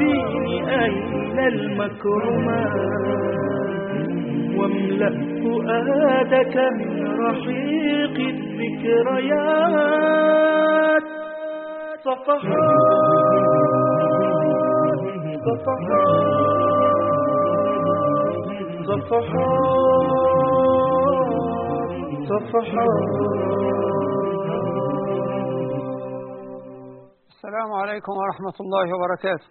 الدين أين المكرمات واملأ فؤادك من رحيق الذكريات صفحات السلام عليكم ورحمة الله وبركاته.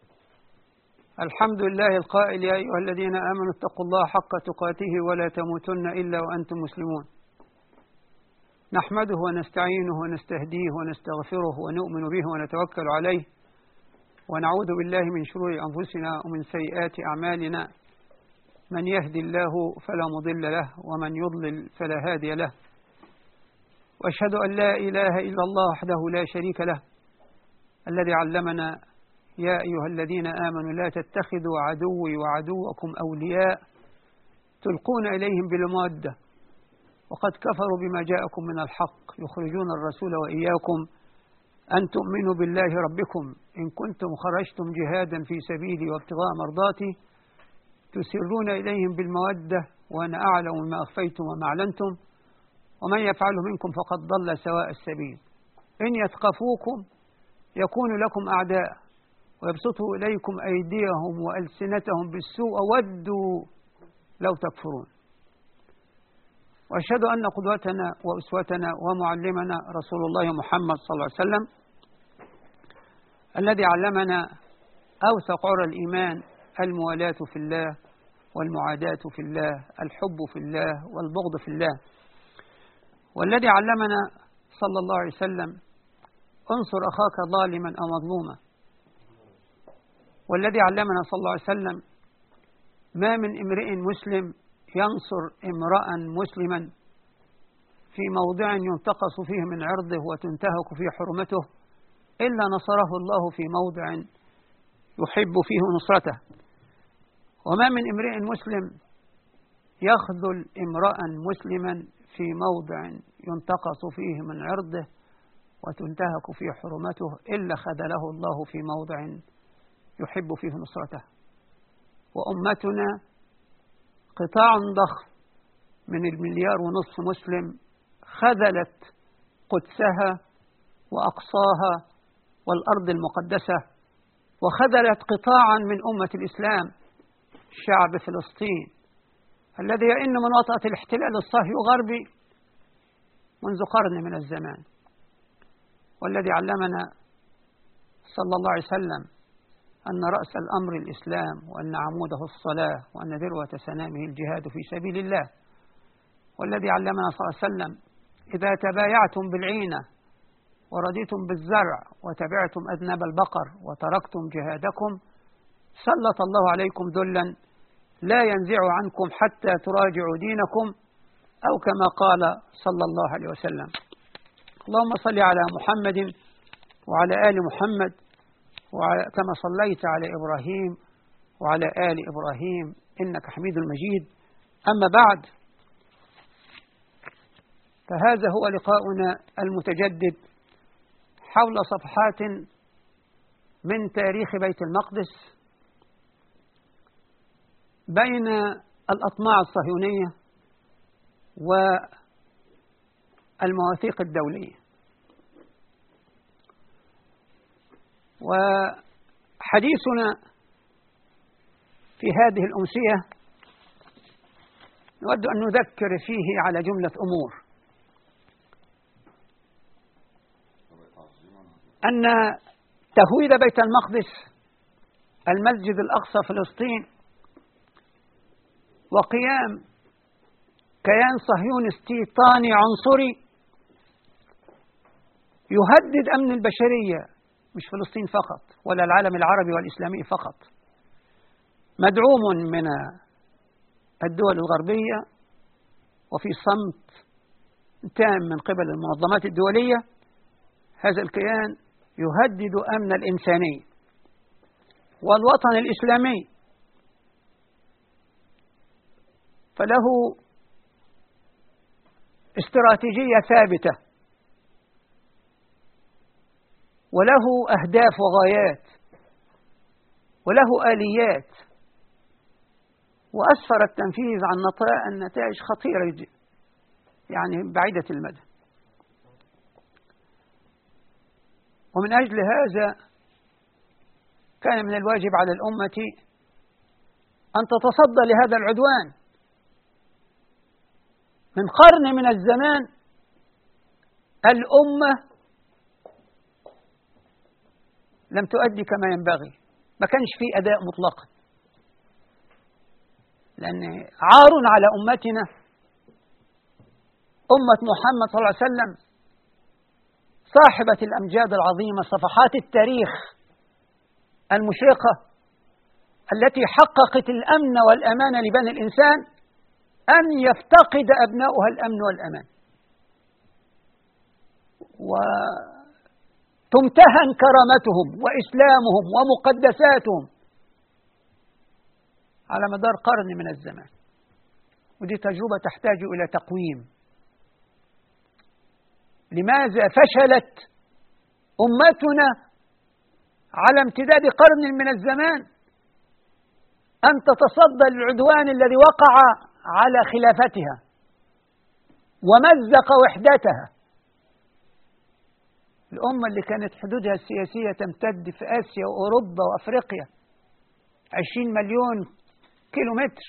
الحمد لله القائل يا أيها الذين آمنوا اتقوا الله حق تقاته ولا تموتن إلا وأنتم مسلمون. نحمده ونستعينه ونستهديه ونستغفره ونؤمن به ونتوكل عليه ونعوذ بالله من شرور أنفسنا ومن سيئات أعمالنا. من يهدي الله فلا مضل له ومن يضلل فلا هادي له، وأشهد أن لا إله إلا الله وحده لا شريك له الذي علمنا يا أيها الذين آمنوا لا تتخذوا عدوي وعدوكم أولياء تلقون إليهم بالمودة وقد كفروا بما جاءكم من الحق يخرجون الرسول وإياكم أن تؤمنوا بالله ربكم إن كنتم خرجتم جهادا في سبيلي وابتغاء مرضاتي تسرون إليهم بالمودة وأنا أعلم ما أخفيتم وما أعلنتم ومن يفعله منكم فقد ضل سواء السبيل. إن يثقفوكم يكون لكم أعداء ويبسطوا إليكم أيديهم وألسنتهم بالسوء ودوا لو تكفرون. وأشهد أن قدوتنا وأسوتنا ومعلمنا رسول الله محمد صلى الله عليه وسلم الذي علمنا أوثق عرى الإيمان الموالاة في الله والمعاداة في الله، الحب في الله والبغض في الله، والذي علمنا صلى الله عليه وسلم انصر أخاك ظالما أو مظلوما، والذي علمنا صلى الله عليه وسلم ما من امرئ مسلم ينصر امرأ مسلما في موضع ينتقص فيه من عرضه وتنتهك فيه حرمته إلا نصره الله في موضع يحب فيه نصرته، وما من امرئ مسلم يخذل امرأ مسلما في موضع ينتقص فيه من عرضه وتنتهك فيه حرمته إلا خذله الله في موضع يحب فيه نصرته. وأمتنا قطاع ضخم من 1.5 مليار مسلم خذلت قدسها وأقصاها والأرض المقدسة، وخذلت قطاعا من أمة الإسلام شعب فلسطين الذي يئن من وطأة الاحتلال الصهيوني الغربي منذ قرن من الزمان، والذي علمنا صلى الله عليه وسلم أن رأس الأمر الإسلام وأن عموده الصلاة وأن ذروة سنامه الجهاد في سبيل الله، والذي علمنا صلى الله عليه وسلم إذا تبايعتم بالعينة ورضيتم بالزرع وتبعتم أذناب البقر وتركتم جهادكم سلط الله عليكم ذلا لا ينزع عنكم حتى تراجعوا دينكم، أو كما قال صلى الله عليه وسلم. اللهم صل على محمد وعلى آل محمد كما صليت على إبراهيم وعلى آل إبراهيم إنك حميد مجيد. أما بعد، فهذا هو لقاؤنا المتجدد حول صفحات من تاريخ بيت المقدس بين الأطماع الصهيونية والمواثيق الدولية. وحديثنا في هذه الأمسية نود أن نذكر فيه على جملة أمور. أن تهويد بيت المقدس المسجد الأقصى فلسطين وقيام كيان صهيونستي طاني عنصري يهدد أمن البشرية، مش فلسطين فقط ولا العالم العربي والإسلامي فقط، مدعوم من الدول الغربية وفي صمت تام من قبل المنظمات الدولية. هذا الكيان يهدد أمن الإنساني والوطن الإسلامي، فله استراتيجية ثابتة وله أهداف وغايات وله آليات، وأسفر التنفيذ عن نتائج خطيرة يعني بعيدة المدى. ومن أجل هذا كان من الواجب على الأمة أن تتصدى لهذا العدوان. من قرن من الزمان الأمة لم تؤدي كما ينبغي، ما كانش فيه أداء مطلقا، لأن عار على أمتنا أمة محمد صلى الله عليه وسلم صاحبة الأمجاد العظيمة، صفحات التاريخ المشرقة التي حققت الأمن والأمان لبني الإنسان، أن يفتقد أبناؤها الأمن والأمان وتمتهن كرامتهم وإسلامهم ومقدساتهم على مدار قرن من الزمان. ودي تجربة تحتاج إلى تقويم. لماذا فشلت أمتنا على امتداد قرن من الزمان أن تتصدى للعدوان الذي وقع على خلافتها ومزق وحدتها؟ الأمة اللي كانت حدودها السياسية تمتد في آسيا وأوروبا وأفريقيا 20 مليون كيلومتر،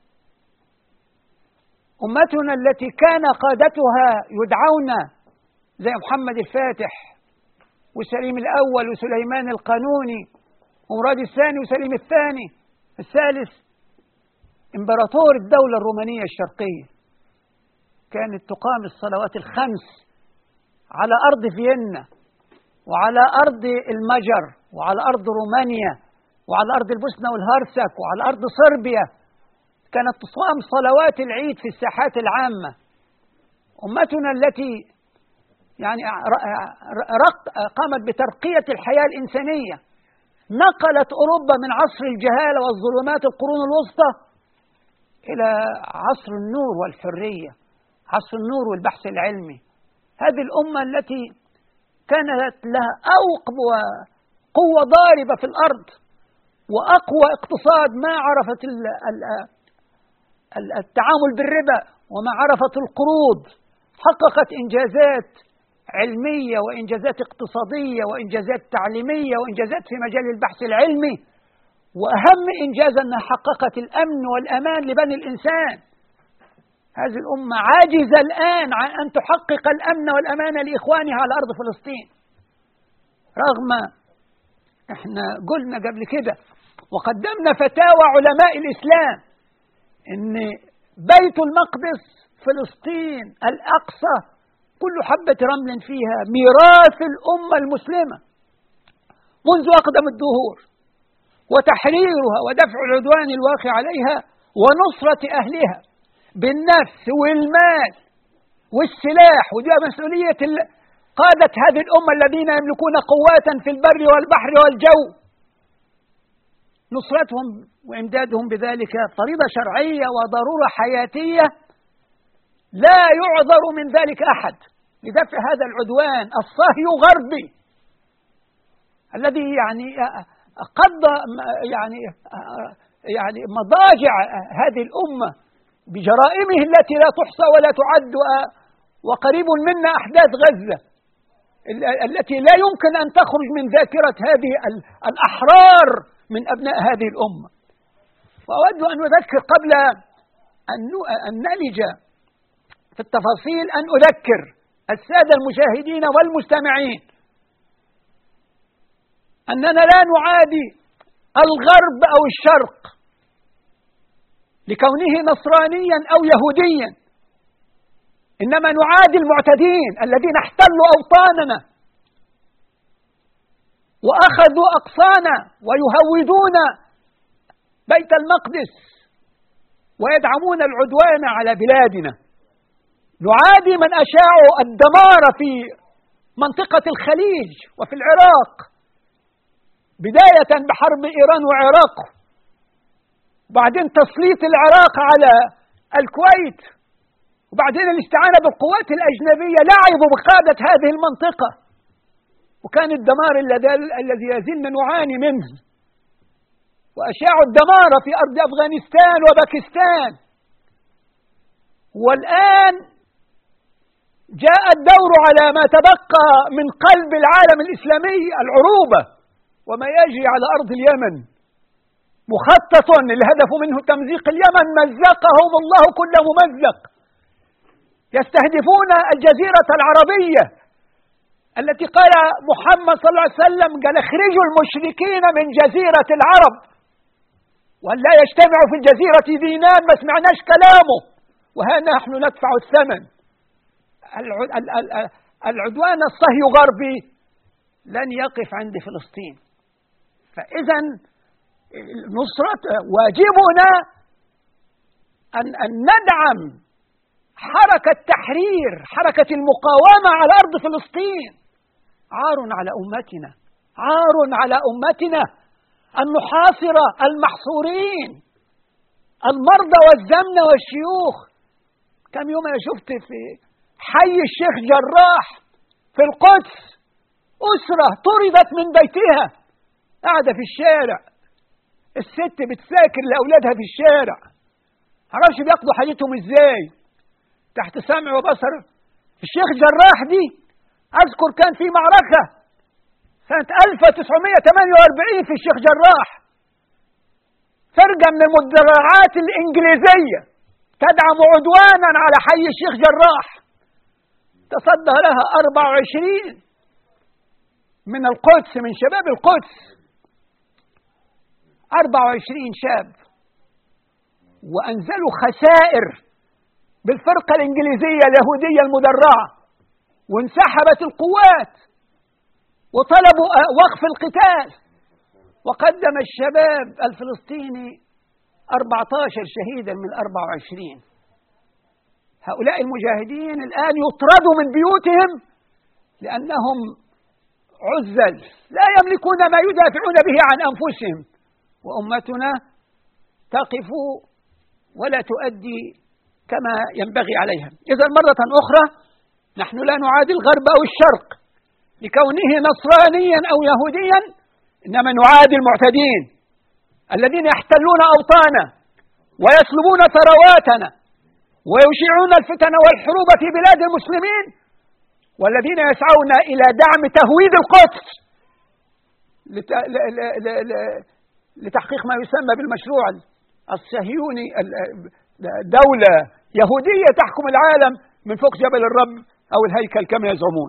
أمتنا التي كان قادتها يدعون زي محمد الفاتح وسليم الأول وسليمان القانوني ومراد الثاني وسليم الثاني الثالث، إمبراطور الدولة الرومانية الشرقية، كانت تقام الصلوات الخمس على أرض فيينا وعلى أرض المجر وعلى أرض رومانيا وعلى أرض البوسنة والهرسك وعلى أرض صربيا. كانت تصام صلوات العيد في الساحات العامة. أمتنا التي يعني قامت بترقية الحياة الإنسانية، نقلت أوروبا من عصر الجهالة والظلمات القرون الوسطى إلى عصر النور والحرية، عصر النور والبحث العلمي. هذه الأمة التي كانت لها أقوى قوة ضاربة في الأرض وأقوى اقتصاد، ما عرفت التعامل بالربا وما عرفت القروض، حققت إنجازات علمية وإنجازات اقتصادية وإنجازات تعليمية وإنجازات في مجال البحث العلمي، وأهم إنجاز أنها حققت الأمن والأمان لبني الإنسان. هذه الأمة عاجزة الآن عن أن تحقق الأمن والأمان لإخوانها على أرض فلسطين، رغم إحنا قلنا قبل كده وقدمنا فتاوى علماء الإسلام إن بيت المقدس فلسطين الأقصى كل حبة رمل فيها ميراث الأمة المسلمة منذ أقدم الدهور، وتحريرها ودفع العدوان الواقع عليها ونصرة أهلها بالنفس والمال والسلاح. ودي مسؤولية قادة هذه الأمة الذين يملكون قوات في البر والبحر والجو. نصرتهم وإمدادهم بذلك فريضة شرعية وضرورة حياتية لا يعذر من ذلك أحد لدفع هذا العدوان الصهيو غربي الذي قضى مضاجع هذه الأمة بجرائمه التي لا تحصى ولا تعد. وقريب منا أحداث غزة التي لا يمكن أن تخرج من ذاكرة هذه الأحرار من أبناء هذه الأمة. وأود أن أذكر قبل أن نلج في التفاصيل، أن أذكر السادة المشاهدين والمستمعين أننا لا نعادي الغرب أو الشرق لكونه نصرانيا أو يهوديا، إنما نعادي المعتدين الذين احتلوا أوطاننا وأخذوا أقصانا ويهودون بيت المقدس ويدعمون العدوان على بلادنا. نعادي من أشاعوا الدمار في منطقة الخليج وفي العراق، بداية بحرب إيران وعراق، وبعدين تسليط العراق على الكويت، وبعدين الاستعانة بالقوات الأجنبية لعبوا بقادة هذه المنطقة، وكان الدمار الذي يزلنا نعاني منه. وأشاعوا الدمار في أرض أفغانستان وباكستان. والآن جاء الدور على ما تبقى من قلب العالم الإسلامي، العروبة وما يجري على أرض اليمن، مخطط الهدف منه تمزيق اليمن، مزقهم الله كل ممزق. يستهدفون الجزيرة العربية التي قال محمد صلى الله عليه وسلم قال اخرجوا المشركين من جزيرة العرب، وأن لا يجتمعوا في الجزيرة دينان. ما سمعناش كلامه، وها نحن ندفع الثمن. العدوان الصهيوني غربي لن يقف عند فلسطين. فإذا نصرة واجبنا أن ندعم حركة تحرير، حركة المقاومة على أرض فلسطين. عار على أمتنا، عار على أمتنا أن نحاصر المحصورين، المرضى والزمن والشيوخ. كم يوم أنا شفت في حي الشيخ جراح في القدس أسرة طردت من بيتها، قاعدة في الشارع، الست بتساكر لأولادها في الشارع، معرفش بياخدوا حاجتهم ازاي، تحت سمع وبصر. الشيخ جراح دي أذكر كان في معركة سنة 1948 في الشيخ جراح، فرقة من المدرعات الإنجليزية تدعم عدوانا على حي الشيخ جراح، تصدى لها 24 من القدس، من شباب القدس، 24 شاب، وأنزلوا خسائر بالفرقة الإنجليزية اليهودية المدرعة، وانسحبت القوات وطلبوا وقف القتال. وقدم الشباب الفلسطيني 14 شهيدا من 24. هؤلاء المجاهدين الآن يطردوا من بيوتهم لأنهم عزل، لا يملكون ما يدافعون به عن أنفسهم، وأمتنا تقف ولا تؤدي كما ينبغي عليها. إذا مرة أخرى نحن لا نعادي الغرب أو الشرق لكونه نصرانيا أو يهوديا، إنما نعادي المعتدين الذين يحتلون أوطانا ويسلبون ثرواتنا ويشيعون الفتن والحروب في بلاد المسلمين، والذين يسعون إلى دعم تهويد القدس لتحقيق ما يسمى بالمشروع الصهيوني، دولة يهودية تحكم العالم من فوق جبل الرب أو الهيكل كما يزعمون.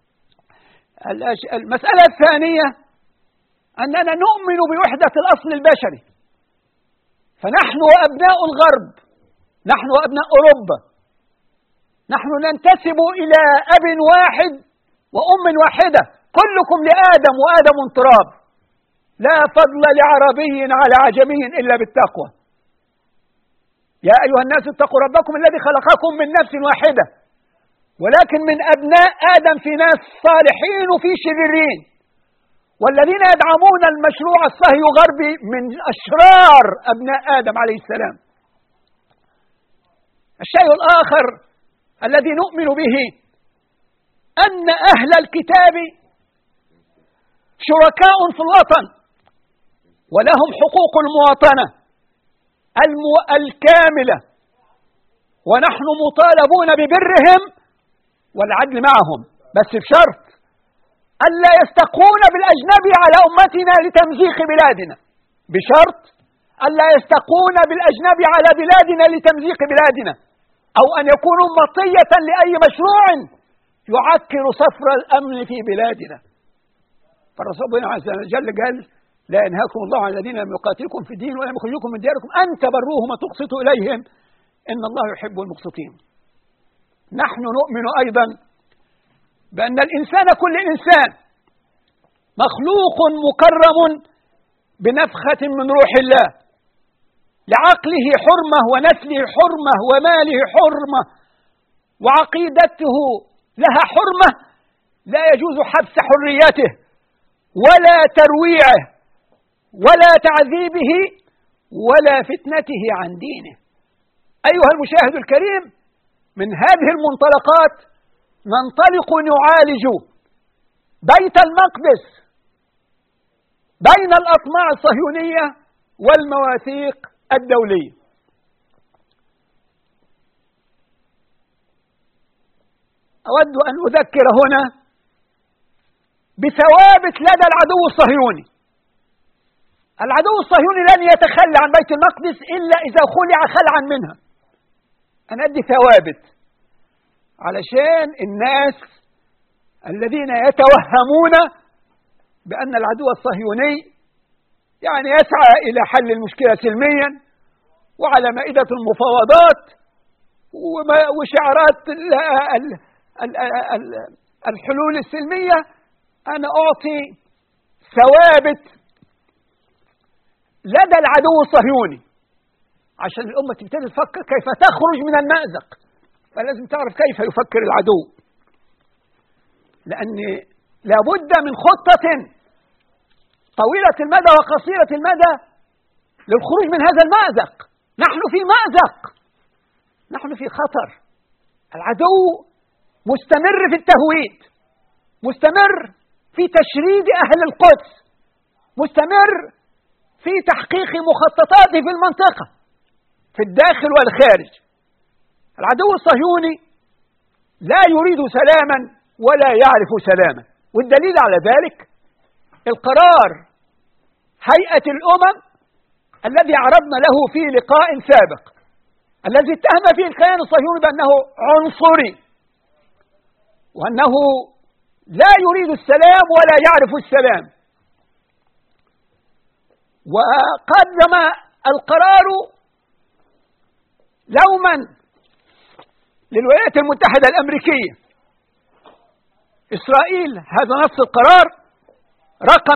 المسألة الثانية أننا نؤمن بوحدة الأصل البشري، فنحن وأبناء الغرب، نحن وأبناء أوروبا، نحن ننتسب إلى أب واحد وأم واحدة، كلكم لآدم وآدم تراب، لا فضل لعربي على عجمي إلا بالتقوى. يا أيها الناس اتقوا ربكم الذي خلقكم من نفس واحدة، ولكن من أبناء آدم في ناس صالحين وفي شريرين، والذين يدعمون المشروع الصهيوني غربي من أشرار أبناء آدم عليه السلام. الشيء الآخر الذي نؤمن به أن أهل الكتاب شركاء في الوطن ولهم حقوق المواطنة الكاملة، ونحن مطالبون ببرهم والعدل معهم، بس بشرط ألا يستقون بالأجنبي على أمتنا لتمزيق بلادنا، بشرط ألا يستقون بالأجنبي على بلادنا لتمزيق بلادنا، أو أن يكونوا مطية لأي مشروع يعكر صفر الأمن في بلادنا. فالرسول عز وجل قال لا ينهاكم الله عن الذين لم يقاتلكم في الدين ولم يخرجوكم من دياركم أن تبروهم وتقسطوا إليهم إن الله يحب المقسطين. نحن نؤمن أيضا بأن الإنسان كل إنسان مخلوق مكرم بنفخة من روح الله، لعقله حرمة ونسله حرمة وماله حرمة وعقيدته لها حرمة، لا يجوز حبس حريته ولا ترويعه ولا تعذيبه ولا فتنته عن دينه. أيها المشاهد الكريم، من هذه المنطلقات ننطلق نعالج بيت المقدس بين الأطماع الصهيونية والمواثيق الدولية. أود أن أذكر هنا بثوابت لدى العدو الصهيوني. العدو الصهيوني لن يتخلى عن بيت المقدس إلا إذا خلع خلعا منها. أنا أدي ثوابت علشان الناس الذين يتوهمون بأن العدو الصهيوني يعني يسعى إلى حل المشكلة سلميا وعلى مائدة المفاوضات وشعارات الحلول السلمية، أنا أعطي ثوابت لدى العدو الصهيوني عشان الأمة تبتدي تفكر كيف تخرج من المأزق. فلازم تعرف كيف يفكر العدو، لأن لابد من خطة طويلة المدى وقصيرة المدى للخروج من هذا المأزق. نحن في مأزق، نحن في خطر. العدو مستمر في التهويد، مستمر في تشريد أهل القدس، مستمر في تحقيق مخططاته في المنطقة في الداخل والخارج. العدو الصهيوني لا يريد سلاما ولا يعرف سلاما، والدليل على ذلك القرار هيئة الأمم الذي عرضنا له في لقاء سابق، الذي اتهم فيه الكيان الصهيوني بأنه عنصري وأنه لا يريد السلام ولا يعرف السلام. وقدم القرار لوما للولايات المتحدة الأمريكية. إسرائيل، هذا نص القرار رقم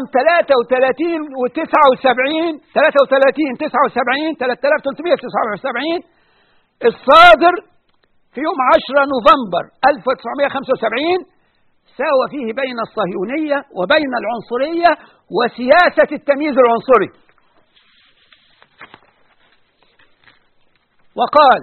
3379 الصادر في يوم 10 نوفمبر 1975، ساوى فيه بين الصهيونية وبين العنصرية وسياسة التمييز العنصري. وقال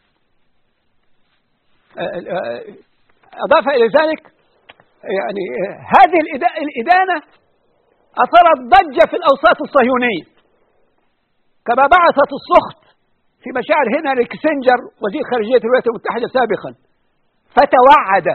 أضاف إلى ذلك يعني هذه الإدانة أثرت ضجة في الأوساط الصهيونية، كما بعثت السخط في مشاعر هنري كيسنجر وزير خارجية الولايات المتحدة سابقا، فتوعد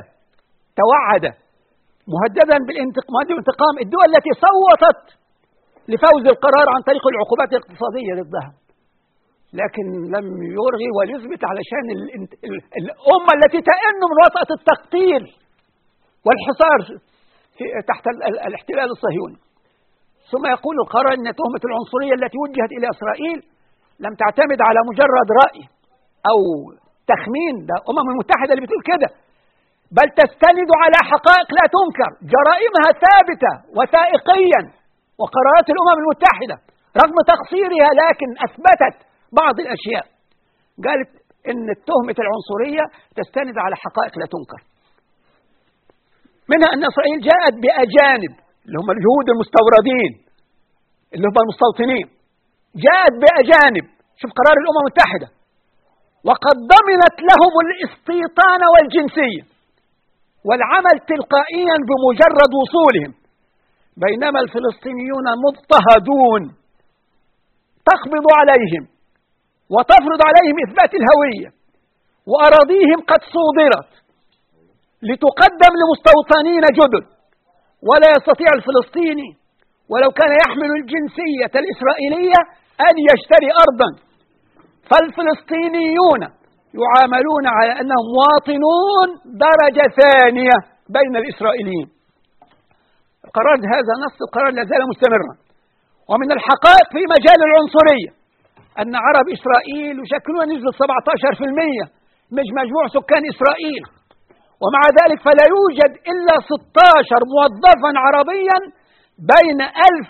مهددا بالانتقام الدول التي صوتت لفوز القرار عن طريق العقوبات الاقتصادية ضدها، لكن لم يرغي وليثبت علشان الأمة التي تئن من وطأة التقتيل والحصار تحت الاحتلال الصهيوني. ثم يقول القرار أن تهمة العنصرية التي وجهت إلى إسرائيل لم تعتمد على مجرد رأي أو تخمين، ده الأمم المتحدة اللي بتقول كده، بل تستند على حقائق لا تنكر، جرائمها ثابتة وثائقيا، وقرارات الأمم المتحدة رغم تقصيرها لكن أثبتت بعض الأشياء. قالت إن تهمة العنصرية تستند على حقائق لا تنكر، منها أن إسرائيل جاءت بأجانب اللي هم اليهود المستوردين اللي هم المستوطنين، جاءت بأجانب، شوف قرار الأمم المتحدة، وقد ضمنت لهم الاستيطان والجنسية والعمل تلقائيا بمجرد وصولهم، بينما الفلسطينيون مضطهدون تقبض عليهم وتفرض عليهم إثبات الهوية، وأراضيهم قد صودرت لتقدم لمستوطنين جدد، ولا يستطيع الفلسطيني ولو كان يحمل الجنسية الإسرائيلية أن يشتري أرضا، فالفلسطينيون يعاملون على أنهم مواطنون درجة ثانية بين الإسرائيليين. القرار هذا نص القرار لا زال مستمرا. ومن الحقائق في مجال العنصرية أن عرب إسرائيل يشكلون نسبة 17% من مجموع سكان إسرائيل، ومع ذلك فلا يوجد إلا 16 موظفا عربيا بين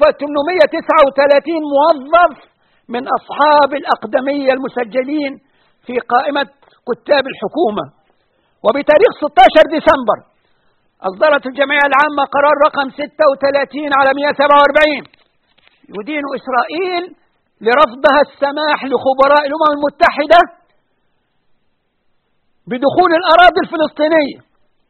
1839 موظف من أصحاب الأقدمية المسجلين في قائمة كتاب الحكومة. وبتاريخ 16 ديسمبر أصدرت الجمعية العامة قرار رقم 36/147 يدين إسرائيل لرفضها السماح لخبراء الأمم المتحدة بدخول الأراضي الفلسطينية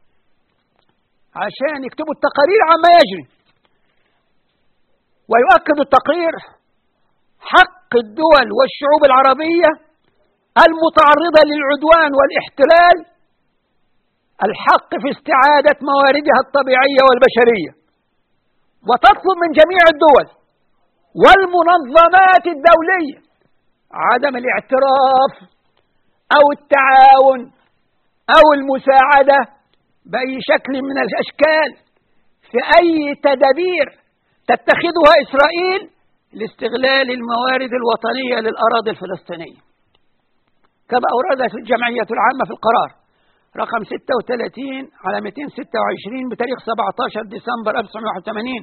عشان يكتبوا التقارير عما يجري. ويؤكد التقرير حق حق الدول والشعوب العربية المتعرضة للعدوان والاحتلال الحق في استعادة مواردها الطبيعية والبشرية، وتطلب من جميع الدول والمنظمات الدولية عدم الاعتراف أو التعاون أو المساعدة بأي شكل من الأشكال في أي تدابير تتخذها إسرائيل لاستغلال الموارد الوطنية للأراضي الفلسطينية، كما أوردت الجمعية العامة في القرار رقم 36 على 226 بتاريخ 17 ديسمبر 1981.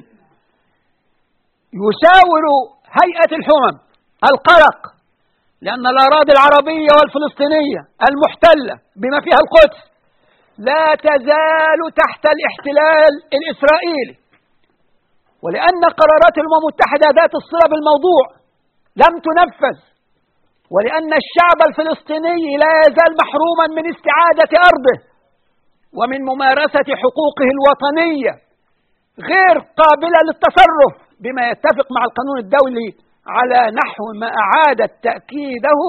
يساور هيئة الأمم القلق لأن الأراضي العربية والفلسطينية المحتلة بما فيها القدس لا تزال تحت الاحتلال الإسرائيلي، ولأن قرارات الأمم المتحدة ذات الصلة بالموضوع لم تنفذ، ولأن الشعب الفلسطيني لا يزال محروما من استعادة أرضه ومن ممارسة حقوقه الوطنية غير قابلة للتصرف بما يتفق مع القانون الدولي على نحو ما أعادت تأكيده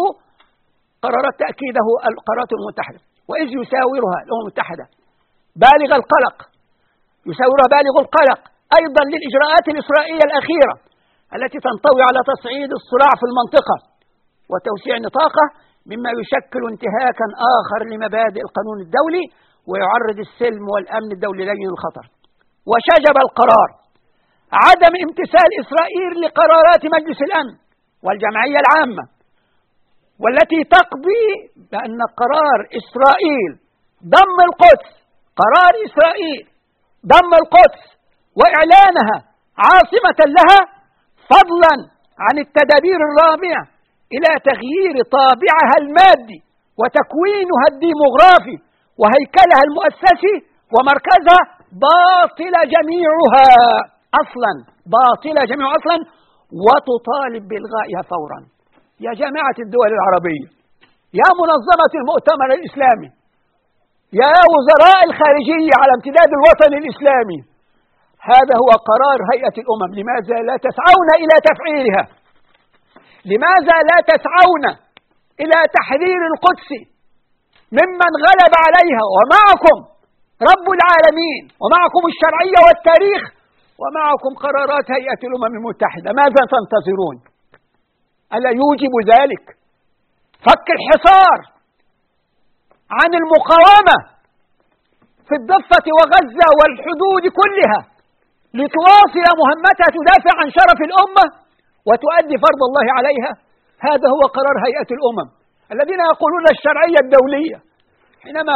القرارات المتحدة. وإذ يساورها الأمم المتحدة بالغ القلق أيضا للإجراءات الإسرائيلية الأخيرة التي تنطوي على تصعيد الصراع في المنطقة وتوسيع نطاقه، مما يشكل انتهاكا آخر لمبادئ القانون الدولي ويعرض السلم والأمن الدوليين للخطر. وشجب القرار عدم امتثال إسرائيل لقرارات مجلس الأمن والجمعية العامة، والتي تقضي بأن قرار إسرائيل ضم القدس وإعلانها عاصمة لها، فضلا عن التدابير الرامية إلى تغيير طابعها المادي وتكوينها الديموغرافي وهيكلها المؤسسي ومركزها، باطلة جميعها أصلا وتطالب بإلغائها فورا. يا جماعة الدول العربية، يا منظمة المؤتمر الإسلامي، يا وزراء الخارجية على امتداد الوطن الإسلامي، هذا هو قرار هيئة الأمم. لماذا لا تسعون إلى تفعيلها؟ لماذا لا تسعون إلى تحرير القدس ممن غلب عليها، ومعكم رب العالمين ومعكم الشرعية والتاريخ ومعكم قرارات هيئة الأمم المتحدة؟ ماذا تنتظرون؟ ألا يوجب ذلك فك الحصار عن المقاومة في الضفة وغزة والحدود كلها لتواصل مهمتها تدافع عن شرف الأمة وتؤدي فرض الله عليها؟ هذا هو قرار هيئة الأمم. الذين يقولون الشرعية الدولية حينما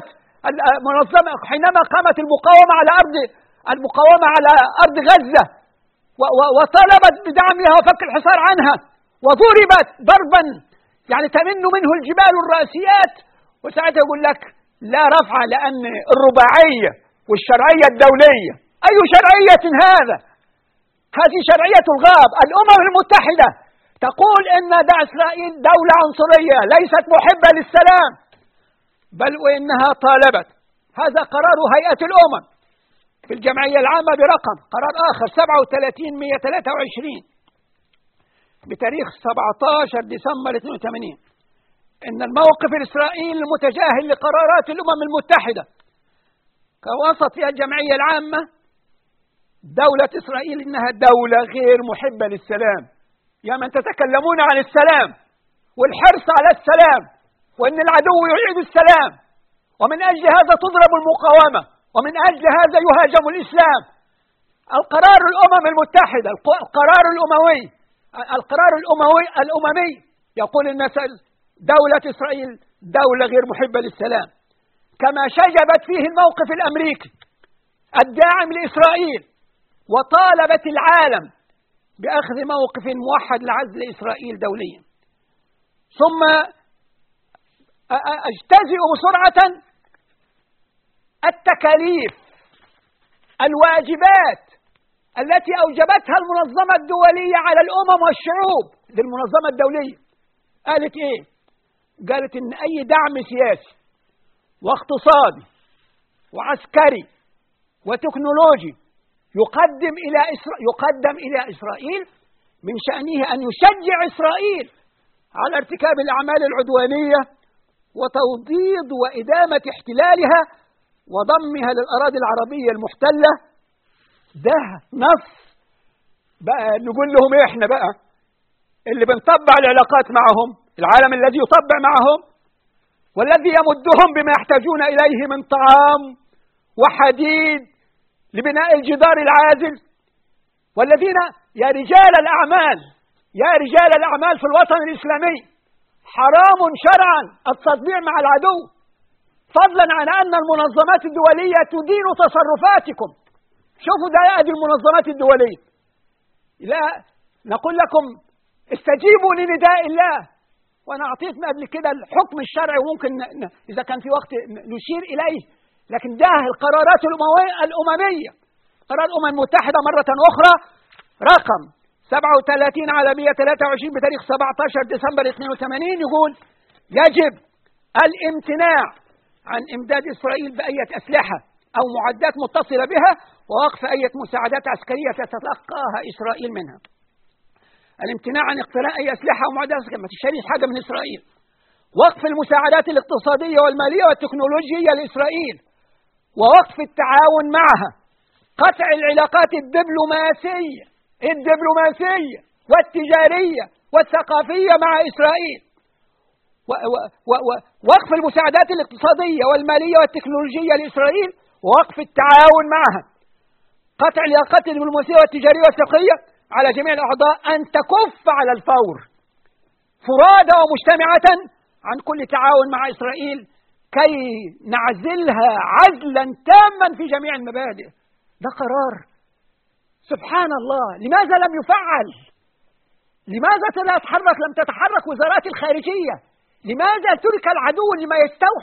قامت المقاومة على أرض غزة وطلبت بدعمها وفك الحصار عنها وضربت ضربا يعني تمن منه الجبال الراسيات، وساعتها يقول لك لا رفع لأن الرباعية والشرعية الدولية. أي شرعية هذا؟ هذه شرعية الغاب. الأمم المتحدة تقول إن إسرائيل دولة عنصرية ليست محبة للسلام، بل وإنها طالبت. هذا قرار هيئة الأمم في الجمعية العامة برقم قرار آخر 37123 بتاريخ 17 ديسمبر 82، إن الموقف الإسرائيلي المتجاهل لقرارات الأمم المتحدة كوسط فيها الجمعية العامة دولة إسرائيل إنها دولة غير محبة للسلام. يا من تتكلمون عن السلام والحرص على السلام وإن العدو يعيد السلام، ومن أجل هذا تضرب المقاومة، ومن أجل هذا يهاجم الإسلام. القرار الأمم المتحدة، القرار الأممي يقول إن دولة إسرائيل دولة غير محبة للسلام، كما شجبت فيه الموقف الأمريكي الداعم لإسرائيل وطالبت العالم بأخذ موقف موحد لعزل إسرائيل دوليا. ثم أجتزئ بسرعة التكاليف الواجبات التي أوجبتها المنظمة الدولية على الأمم والشعوب للمنظمة الدولية. قالت إيه؟ قالت إن أي دعم سياسي واقتصادي وعسكري وتكنولوجي يقدم إلى إسرائيل من شأنه أن يشجع إسرائيل على ارتكاب الأعمال العدوانية وتوطيد وإدامة احتلالها وضمها للأراضي العربية المحتلة. ده نص بقى نقول لهم إحنا بقى اللي بنطبع العلاقات معهم، العالم الذي يطبع معهم والذي يمدهم بما يحتاجون إليه من طعام وحديد لبناء الجدار العازل، والذين يا رجال الأعمال في الوطن الإسلامي حرام شرعا التطبيع مع العدو، فضلا عن أن المنظمات الدولية تدين تصرفاتكم. شوفوا ده يأتي المنظمات الدولية، لا نقول لكم استجيبوا لنداء الله، وأنا أعطيتنا قبل كده الحكم الشرعي وممكن إذا كان في وقت نشير إليه، لكن ده القرارات الأممية. قرار الأمم المتحدة مرة أخرى رقم 37 على 123 بتاريخ 17 ديسمبر 82 يقول يجب الامتناع عن إمداد إسرائيل بأية أسلحة أو معدات متصلة بها ووقف أية مساعدات عسكرية تتلقاها إسرائيل منها. الامتناع عن اقتناء أي أسلحة أو معدات عسكرية، ما تشتريش حاجة من إسرائيل. وقف المساعدات الاقتصادية والمالية والتكنولوجية لإسرائيل ووقف التعاون معها. قطع العلاقات الدبلوماسية والتجارية والثقافية مع إسرائيل. ووقف المساعدات الاقتصادية والمالية والتكنولوجية لإسرائيل ووقف التعاون معها. قطع العلاقات الدبلوماسية والتجارية والثقافية على جميع الأعضاء أن تكف على الفور فرادى ومجتمعة عن كل تعاون مع إسرائيل كي نعزلها عزلا تاما في جميع المبادئ. ده قرار سبحان الله، لماذا لم يفعل؟ لماذا لم تتحرك وزارات الخارجية؟ لماذا ترك العدو لما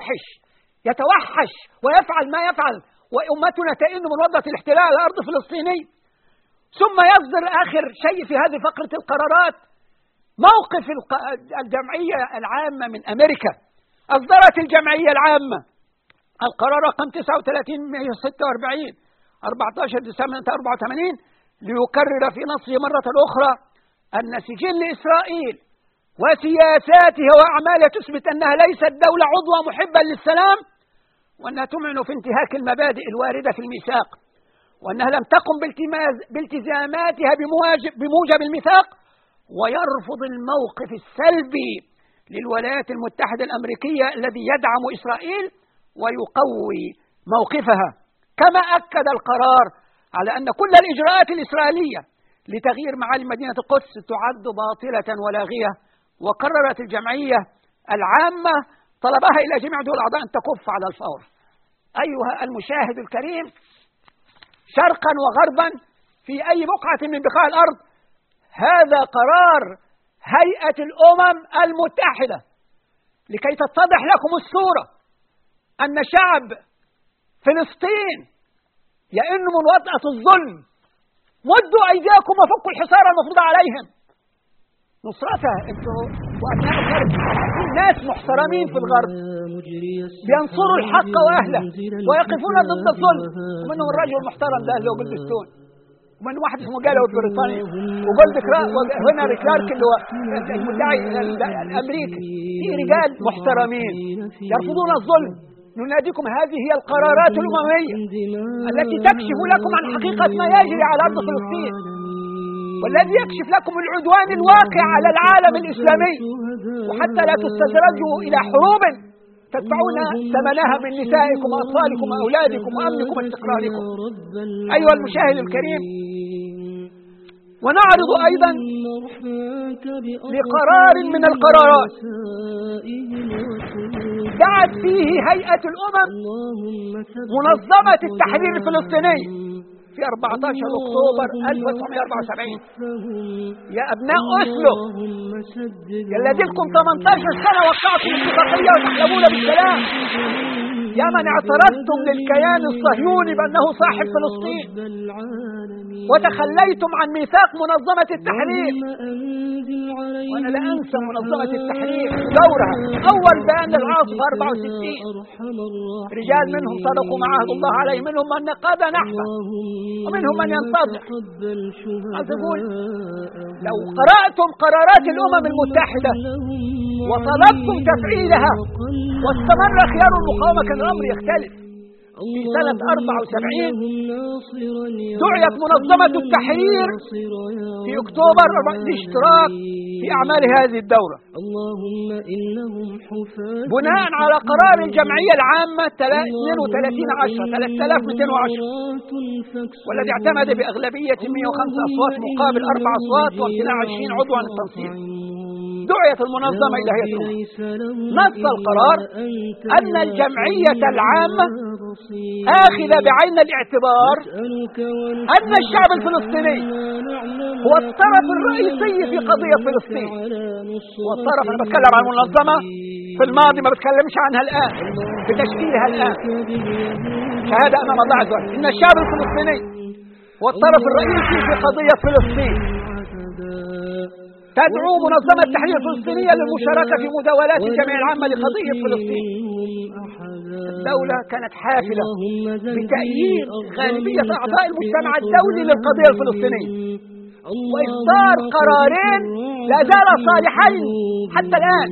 يتوحش ويفعل ما يفعل وأمتنا تئن من وضعة الاحتلال على أرض فلسطيني؟ ثم يصدر آخر شيء في هذه فقرة القرارات موقف الجمعية العامة من أمريكا. أصدرت الجمعية العامة القرار رقم 39-146 14 ديسمبر 84 ليكرر في نصه مرة أخرى أن سجل إسرائيل وسياساتها وأعمالها تثبت أنها ليست دولة عضوة محبة للسلام، وأنها تمعن في انتهاك المبادئ الواردة في الميثاق، وأنها لم تقم بالتزاماتها بموجب الميثاق، ويرفض الموقف السلبي للولايات المتحدة الأمريكية الذي يدعم إسرائيل ويقوي موقفها. كما أكد القرار على أن كل الإجراءات الإسرائيلية لتغيير معالم مدينة القدس تعد باطلة ولاغية. وقررت الجمعية العامة طلبها إلى جميع دول الأعضاء أن تكف على الفور. أيها المشاهد الكريم، شرقا وغربا في أي بقعة من بقاع الأرض، هذا قرار هيئة الأمم المتحدة لكي تتضح لكم الصورة أن شعب فلسطين يئن من وطأة الظلم. مدوا أيديكم وفكوا الحصار المفروض عليهم نصرتها. انتوا وأبناء الغرب ناس محترمين في الغرب بينصروا الحق وأهله ويقفون ضد الظلم، ومنهم الرجل المحترم ده اللي هو جولدستون، ومن واحد اسمه جالو البريطاني، وهنري كلارك اللي هو المدعي الأمريكي. في رجال محترمين يرفضون الظلم. نناديكم هذه هي القرارات الأممية التي تكشف لكم عن حقيقة ما يجري على أرض فلسطين، والذي يكشف لكم العدوان الواقع على العالم الإسلامي، وحتى لا تستدرجوا إلى حروب تدفعون ثمنها من نسائكم وأطفالكم وأولادكم وأمنكم واستقراركم. أيها المشاهد الكريم، ونعرض أيضا لقرار من القرارات دعت فيه هيئة الأمم منظمة التحرير الفلسطيني في 14 أكتوبر 1974. يا أبناء أسلو يا الذين لكم 18 سنة وقعتم اتفاقية وتحلمون بالسلام، يا من اعترفتم للكيان الصهيوني بأنه صاحب فلسطين وتخليتم عن ميثاق منظمة التحرير. وأنا لا أنسى منظمة التحرير دورها أول بيان للعاصفة 64 رجال منهم صدقوا مع عهد الله عليه، منهم من نقض نحبه ومنهم من ينتظر. أقول لو قرأتم قرارات الأمم المتحدة وطلبتم تفعيلها واستمر خيار المقاومة كان الأمر يختلف. في سنة 74 دعيت منظمة التحرير في أكتوبر الاشتراك في أعمال هذه الدورة بناء على قرار الجمعية العامة 32/10 والذي اعتمد بأغلبية 105 أصوات مقابل 4 أصوات وامتناع 20 عضوا عن التنصير. دعيت المنظمة إلى هيئة الأمم. نص القرار أن الجمعية العامة آخذ بعين الاعتبار أن الشعب الفلسطيني هو الطرف الرئيسي في قضية فلسطين. والطرف أنا بتكلم عن المنظمة في الماضي، ما بتكلمش عنها الآن بتشكيلها الآن. شهادة أمام الله عز وجل إن الشعب الفلسطيني هو الطرف الرئيسي في قضية فلسطين. تدعو منظمة التحرير الفلسطينية للمشاركة في مداولات الجمعية العامة لقضية فلسطين. الدولة كانت حافلة بتأييد غالبية أعضاء المجتمع الدولي للقضية الفلسطينية وإصدار قرارين لا زال صالحين حتى الآن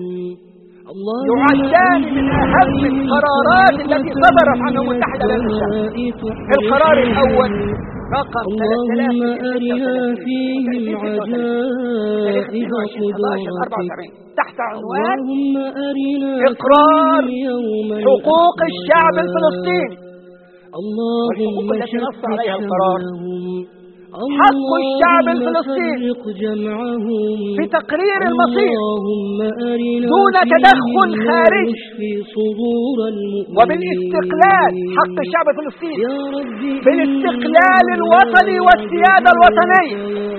يعدان من أهم القرارات التي صدرت عنهم المتحدة للشعب. القرار الأول رقم 3000 تحت عنوان إقرار حقوق الشعب الفلسطيني. والحقوق التي نص عليها القرار: حق الشعب الفلسطيني في تقرير المصير دون تدخل خارجي، وبالاستقلال حق الشعب الفلسطيني بالاستقلال الوطني والسيادة الوطنية.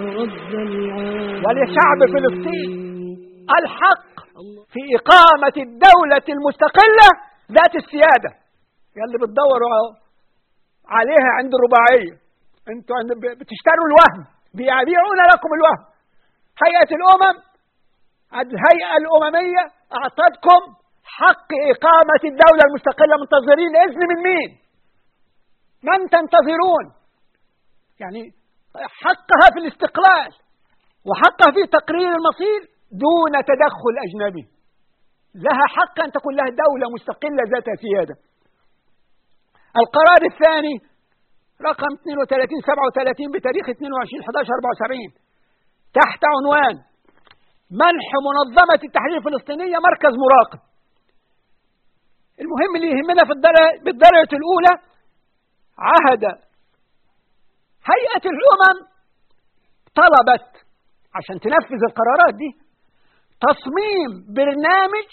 ولشعب فلسطين الحق في إقامة الدولة المستقلة ذات السيادة يلي بتدوروا عليها عند الرباعية. انتوا بتشتروا الوهم، بيبيعون لكم الوهم. هيئة الأمم الهيئة الأممية أعطتكم حق إقامة الدولة المستقلة. منتظرين إذن من مين؟ من تنتظرون؟ يعني حقها في الاستقلال وحقها في تقرير المصير دون تدخل أجنبي. لها حق أن تكون لها دولة مستقلة ذات سيادة. القرار الثاني رقم 32/37 بتاريخ 22/11/74 تحت عنوان منح منظمة التحرير الفلسطينية مركز مراقب. المهم اللي يهمنا بالدرجة الأولى عهد هيئة الأمم طلبت عشان تنفذ القرارات دي تصميم برنامج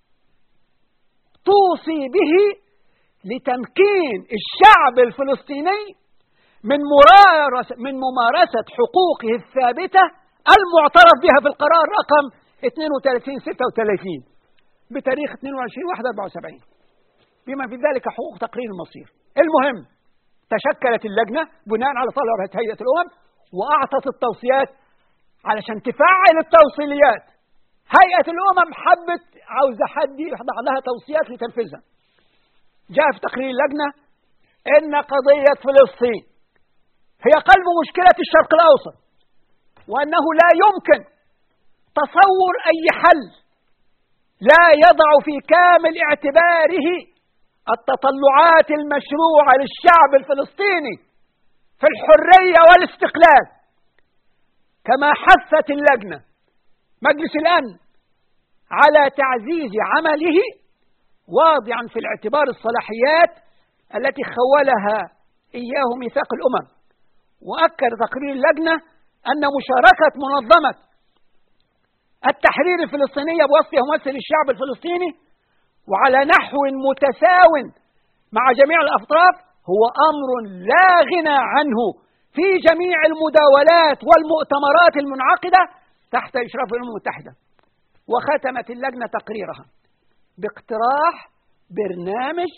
توصي به لتمكين الشعب الفلسطيني من ممارسة حقوقه الثابتة المعترف بها في القرار رقم 32/36 بتاريخ 22/1/74 بما في ذلك حقوق تقرير المصير. المهم تشكلت اللجنة بناء على طلب هيئة الأمم وأعطت التوصيات علشان تفعل التوصيليات. هيئة الأمم حبت عاوزة حد يضع لها توصيات لتنفذها. جاء في تقرير اللجنة إن قضية فلسطين هي قلب مشكلة الشرق الأوسط، وأنه لا يمكن تصور أي حل لا يضع في كامل اعتباره التطلعات المشروعة للشعب الفلسطيني في الحرية والاستقلال. كما حثت اللجنة مجلس الأمن على تعزيز عمله واضعا في الاعتبار الصلاحيات التي خولها إياه ميثاق الأمم. وأكد تقرير اللجنة أن مشاركة منظمة التحرير الفلسطينية بوصفها ممثل الشعب الفلسطيني وعلى نحو متساو مع جميع الأطراف هو أمر لا غنى عنه في جميع المداولات والمؤتمرات المنعقدة تحت إشراف الأمم المتحدة. وختمت اللجنة تقريرها باقتراح برنامج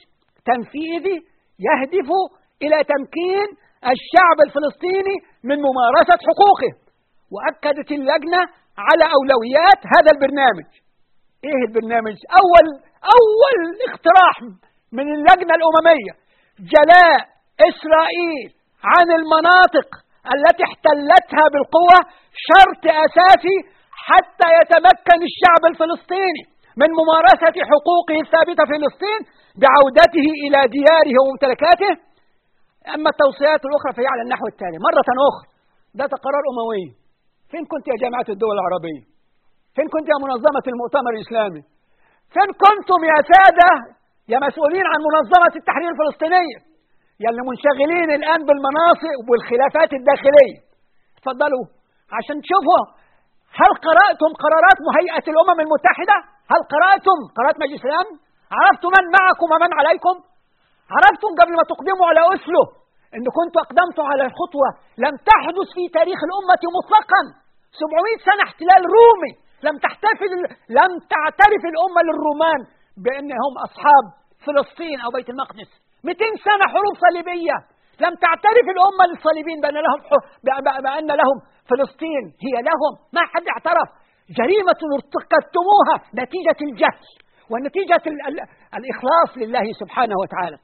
تنفيذي يهدف إلى تمكين الشعب الفلسطيني من ممارسة حقوقه. وأكدت اللجنة على أولويات هذا البرنامج. إيه البرنامج؟ أول اقتراح من اللجنة الأممية جلاء إسرائيل عن المناطق التي احتلتها بالقوة شرط أساسي حتى يتمكن الشعب الفلسطيني من ممارسة حقوقه الثابتة في فلسطين بعودته إلى دياره وممتلكاته. أما التوصيات الأخرى فهي على النحو التالي. مرة أخرى، ده قرار أموي. فين كنت يا جامعة الدول العربية؟ فين كنت يا منظمة المؤتمر الإسلامي؟ فين كنتم يا سادة يا مسؤولين عن منظمة التحرير الفلسطينية يا اللي منشغلين الآن بالمناصب والخلافات الداخلية؟ تفضلوا عشان تشوفوا. هل قرأتم قرارات هيئة الأمم المتحدة؟ هل قرأتم قرارات مجلس الأمن؟ عرفتم من معكم ومن عليكم؟ عرفتم قبل ما تقدموا على أسلو أن كنتوا أقدمتوا على خطوة لم تحدث في تاريخ الأمة مطلقا. 700 سنة احتلال رومي، لم تعترف الأمة للرومان بأنهم أصحاب فلسطين أو بيت المقدس. 200 سنة حروب صليبية، لم تعترف الأمة للصليبين بأن لهم فلسطين هي لهم. ما حد اعترف. جريمة ارتكبتموها نتيجة الجهل ونتيجة الإخلاص لله سبحانه وتعالى.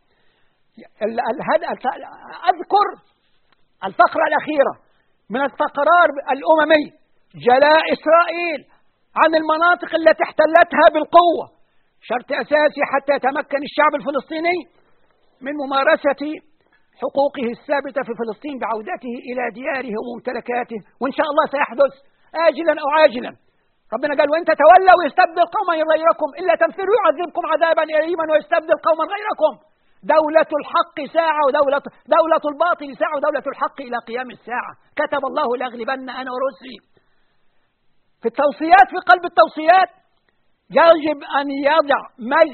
أذكر الفقرة الأخيرة من القرار الأممي جلاء إسرائيل عن المناطق التي احتلتها بالقوة شرط أساسي حتى يتمكن الشعب الفلسطيني من ممارسة حقوقه الثابتة في فلسطين بعودته إلى دياره وممتلكاته. وإن شاء الله سيحدث آجلا أو عاجلا. ربنا قال وإن تتولوا ويستبدل قوما غيركم إلا تنفروا يعذبكم عذابا أليما ويستبدل قوما غيركم. دولة الحق ساعة دولة الباطل ساعة ودولة الحق إلى قيام الساعة. كتب الله لأغلبن أنا ورسلي. في التوصيات، في قلب التوصيات يجب أن يضع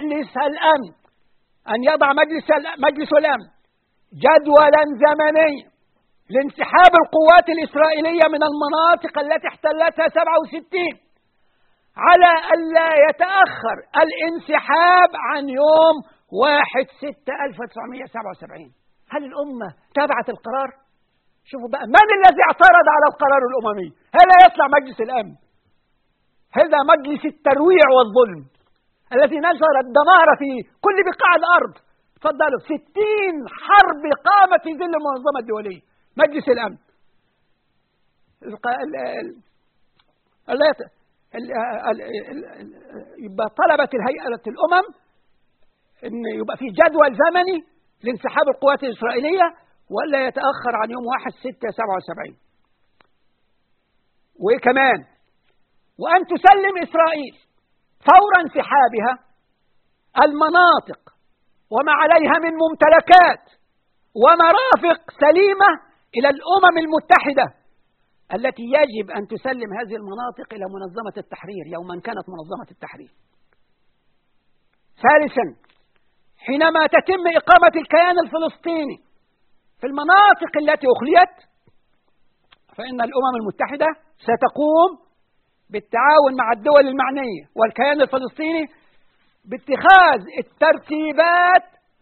مجلس الأمن جدولا زمنيا لانسحاب القوات الإسرائيلية من المناطق التي احتلتها 67 على ألا يتأخر الانسحاب عن يوم 1/6/1977. هل الأمة تابعت القرار؟ شوفوا بقى من الذي اعترض على القرار الأممي. هل يطلع مجلس الأمن؟ هذا مجلس الترويع والظلم الذي نشر الدمار في كل بقاع الأرض. تفضلوا 60 حرب قامت في ظل المنظمة الدولية. مجلس الأمن يبقى طلبت الهيئة الأمم أن يبقى في جدول زمني لانسحاب القوات الإسرائيلية ولا يتأخر عن يوم 1/6/77. وكمان وأن تسلم إسرائيل فور انسحابها المناطق وما عليها من ممتلكات ومرافق سليمة إلى الأمم المتحدة التي يجب أن تسلم هذه المناطق إلى منظمة التحرير يوما كانت منظمة التحرير. ثالثا، حينما تتم إقامة الكيان الفلسطيني في المناطق التي أخليت فإن الأمم المتحدة ستقوم بالتعاون مع الدول المعنية والكيان الفلسطيني باتخاذ الترتيبات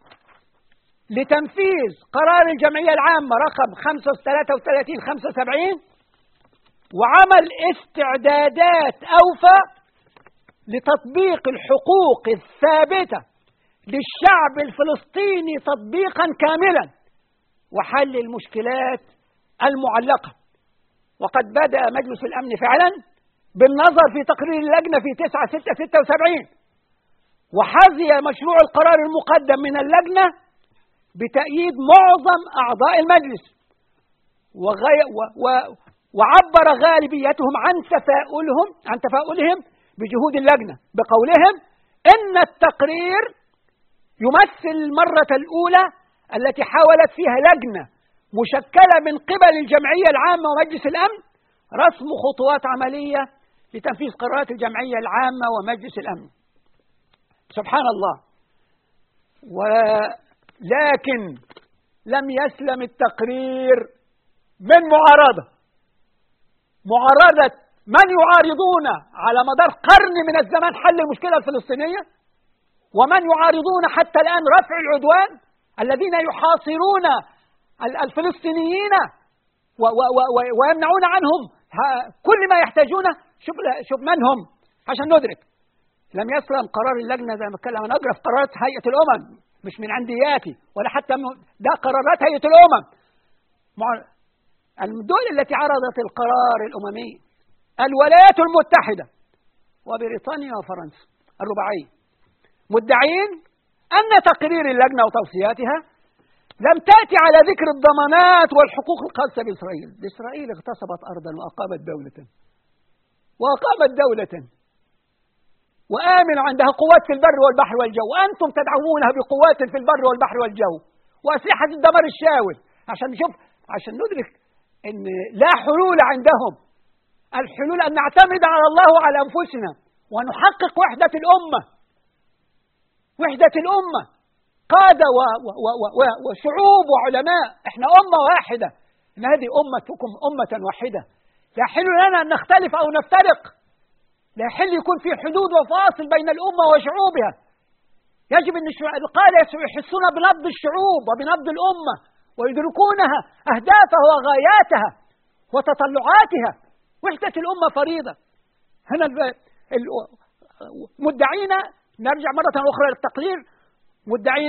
لتنفيذ قرار الجمعية العامة رقم 33/75 وعمل استعدادات أوفى لتطبيق الحقوق الثابتة للشعب الفلسطيني تطبيقا كاملا وحل المشكلات المعلقة. وقد بدأ مجلس الأمن فعلا بالنظر في تقرير اللجنة في 9/6/76 وحظي مشروع القرار المقدم من اللجنة بتأييد معظم أعضاء المجلس وعبر غالبيتهم عن تفاؤلهم بجهود اللجنة بقولهم إن التقرير يمثل المرة الأولى التي حاولت فيها لجنة مشكلة من قبل الجمعية العامة ومجلس الأمن رسم خطوات عملية لتنفيذ قرارات الجمعية العامة ومجلس الأمن. سبحان الله. ولكن لم يسلم التقرير من معارضة من يعارضون على مدار قرن من الزمان حل المشكلة الفلسطينية ومن يعارضون حتى الآن رفع العدوان، الذين يحاصرون الفلسطينيين ويمنعون عنهم كل ما يحتاجونه. شوف من هم عشان ندرك. لم يسلم قرار اللجنة زي ما اتكلم، أنا أقرأ في قرارات هيئة الأمم مش من عندياتي ولا حتى ده قرارات هيئة الأمم. الدول التي عرضت القرار الأممي الولايات المتحدة وبريطانيا وفرنسا الرباعية، مدعين أن تقرير اللجنة وتوصياتها لم تأتي على ذكر الضمانات والحقوق الخاصة بإسرائيل. إسرائيل اغتصبت أرضا وأقامت دولة وآمن عندها قوات في البر والبحر والجو، وأنتم تدعمونها بقوات في البر والبحر والجو وأسلحة الدمار الشامل. عشان ندرك أن لا حلول عندهم. الحلول أن نعتمد على الله وعلى أنفسنا ونحقق وحدة الأمة، قادة وشعوب وعلماء. احنا أمة واحدة، إن هذه أمتكم أمة واحدة. لا يحل لنا أن نختلف أو نفترق، لا يحل يكون في حدود وفاصل بين الأمة وشعوبها. يجب أن القادة يحسون بنبض الشعوب وبنبض الأمة ويدركونها أهدافها وغاياتها وتطلعاتها. وحدة الأمة فريضة. هنا مدعين، نرجع مرة أخرى للتقرير، مدعين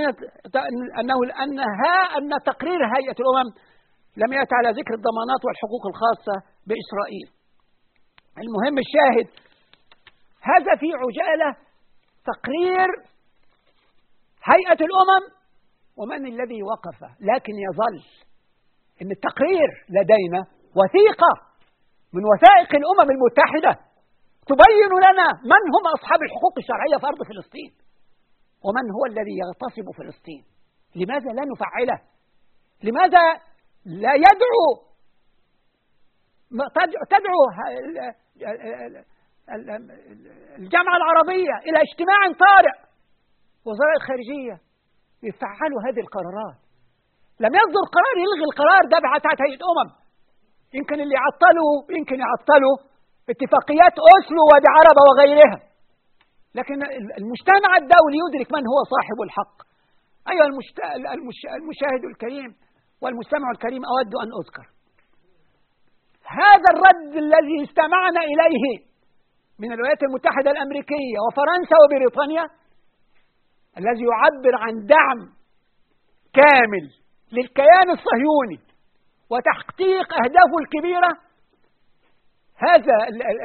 أن تقرير هيئة الأمم لم يأتي على ذكر الضمانات والحقوق الخاصة بإسرائيل. المهم الشاهد، هذا في عجالة تقرير هيئة الأمم ومن الذي وقف. لكن يظل أن التقرير لدينا وثيقة من وثائق الأمم المتحدة تبين لنا من هم أصحاب الحقوق الشرعية في أرض فلسطين ومن هو الذي يغتصب فلسطين. لماذا لا نفعله؟ لماذا لا تدعو الجامعة العربية إلى اجتماع طارئ، وزراء الخارجية يفعلوا هذه القرارات؟ لم يصدر قرار يلغي القرار ده بتاعت هيئة أمم. يمكن اللي يعطلوا اتفاقيات أوسلو ودي عربة وغيرها، لكن المجتمع الدولي يدرك من هو صاحب الحق. أيها المشاهد الكريم والمستمع الكريم، أود أن أذكر هذا الرد الذي استمعنا إليه من الولايات المتحدة الأمريكية وفرنسا وبريطانيا، الذي يعبر عن دعم كامل للكيان الصهيوني وتحقيق أهدافه الكبيرة. هذا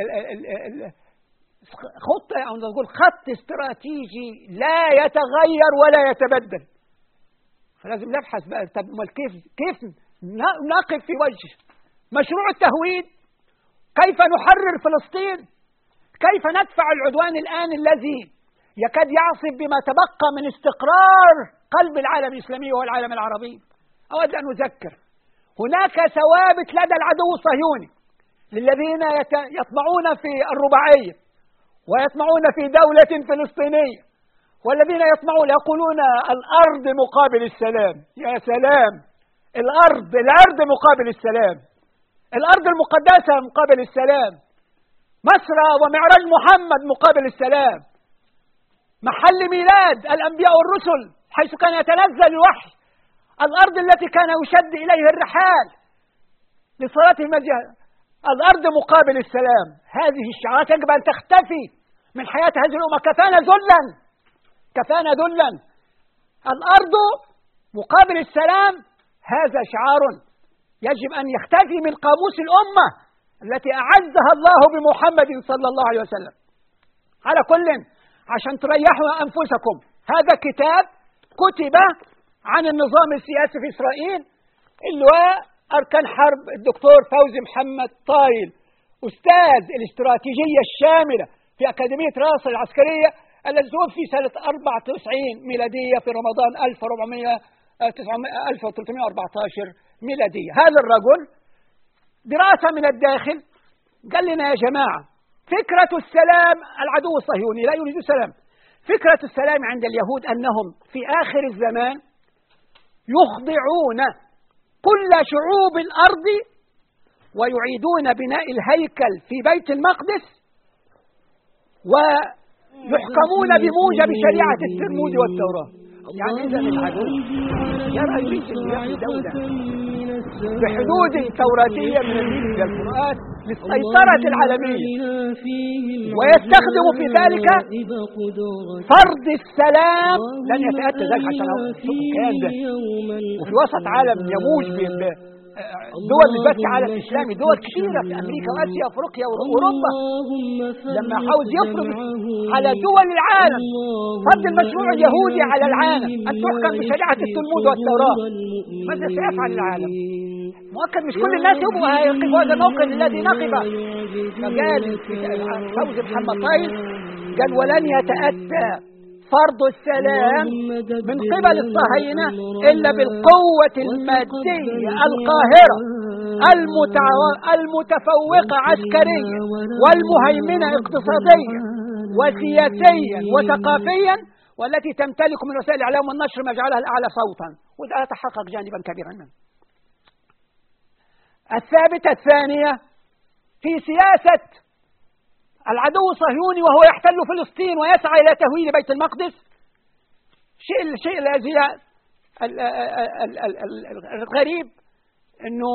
خط استراتيجي لا يتغير ولا يتبدل. فلازم نبحث بقى، طب كيف نقف في وجه مشروع التهويد؟ كيف نحرر فلسطين؟ كيف ندفع العدوان الآن الذي يكاد يعصف بما تبقى من استقرار قلب العالم الإسلامي والعالم العربي؟ أود أن أذكر هناك ثوابت لدى العدو الصهيوني للذين يطمعون في الرباعية ويطمعون في دولة فلسطينية، والذين يقولون الأرض مقابل السلام. يا سلام، الأرض مقابل السلام، الأرض المقدسة مقابل السلام، مصر ومعراج محمد مقابل السلام، محل ميلاد الأنبياء والرسل حيث كان يتنزل الوحي، الأرض التي كان يشد إليها الرحال لصلاة المسجد، الأرض مقابل السلام. هذه الشعارات يجب أن تختفي من حياة هذه الأمة. كفانا ذلا. الأرض مقابل السلام هذا شعار يجب أن يختفي من قاموس الأمة التي أعزها الله بمحمد صلى الله عليه وسلم. على كل، عشان تريحوا أنفسكم، هذا كتاب كتب عن النظام السياسي في إسرائيل، اللواء أركان حرب الدكتور فوزي محمد طايل، أستاذ الاستراتيجية الشاملة في أكاديمية راس العسكرية، الذي توفي سنة 94 ميلادية في رمضان 1314 ميلادية. هذا الرجل دراسة من الداخل قال لنا يا جماعة، فكرة السلام، العدو الصهيوني لا يريد السلام. فكرة السلام عند اليهود أنهم في آخر الزمان يخضعون كل شعوب الأرض ويعيدون بناء الهيكل في بيت المقدس يحكمون بموجب شريعة التلمود والتوراة. يعني إذا العدو يريد أن يبني دولة بحدود توراتية من النيل إلى الفرات للسيطرة العالمية، ويستخدم في ذلك فرض السلام. لن يتأتى ذلك عشان الكيان ده وفي وسط عالم يموج دول بالذات العالم الإسلامي، دول كثيرة في أمريكا وآسيا وأفريقيا وأوروبا، لما عاوز يفرض على دول العالم فرض المشروع اليهودي على العالم أن تحكم بشريعة التلمود والتوراة، ماذا سيفعل العالم؟ مؤكد مش كل الناس يبقوا هيقفوا هذا الموقف الذي نقف. فقال فوز محمد طايل قال ولن يتأتى فرض السلام من قبل الصهاينة إلا بالقوة المادية القاهرة المتفوقة عسكريا والمهيمنة اقتصاديا وسياسيا وثقافيا، والتي تمتلك من وسائل الإعلام والنشر ما جعلها الأعلى صوتا، وده يتحقق جانبا كبيرا منه. الثابتة الثانية في سياسة العدو الصهيوني وهو يحتل فلسطين ويسعى إلى تهويل بيت المقدس، الشيء الذي الغريب أنه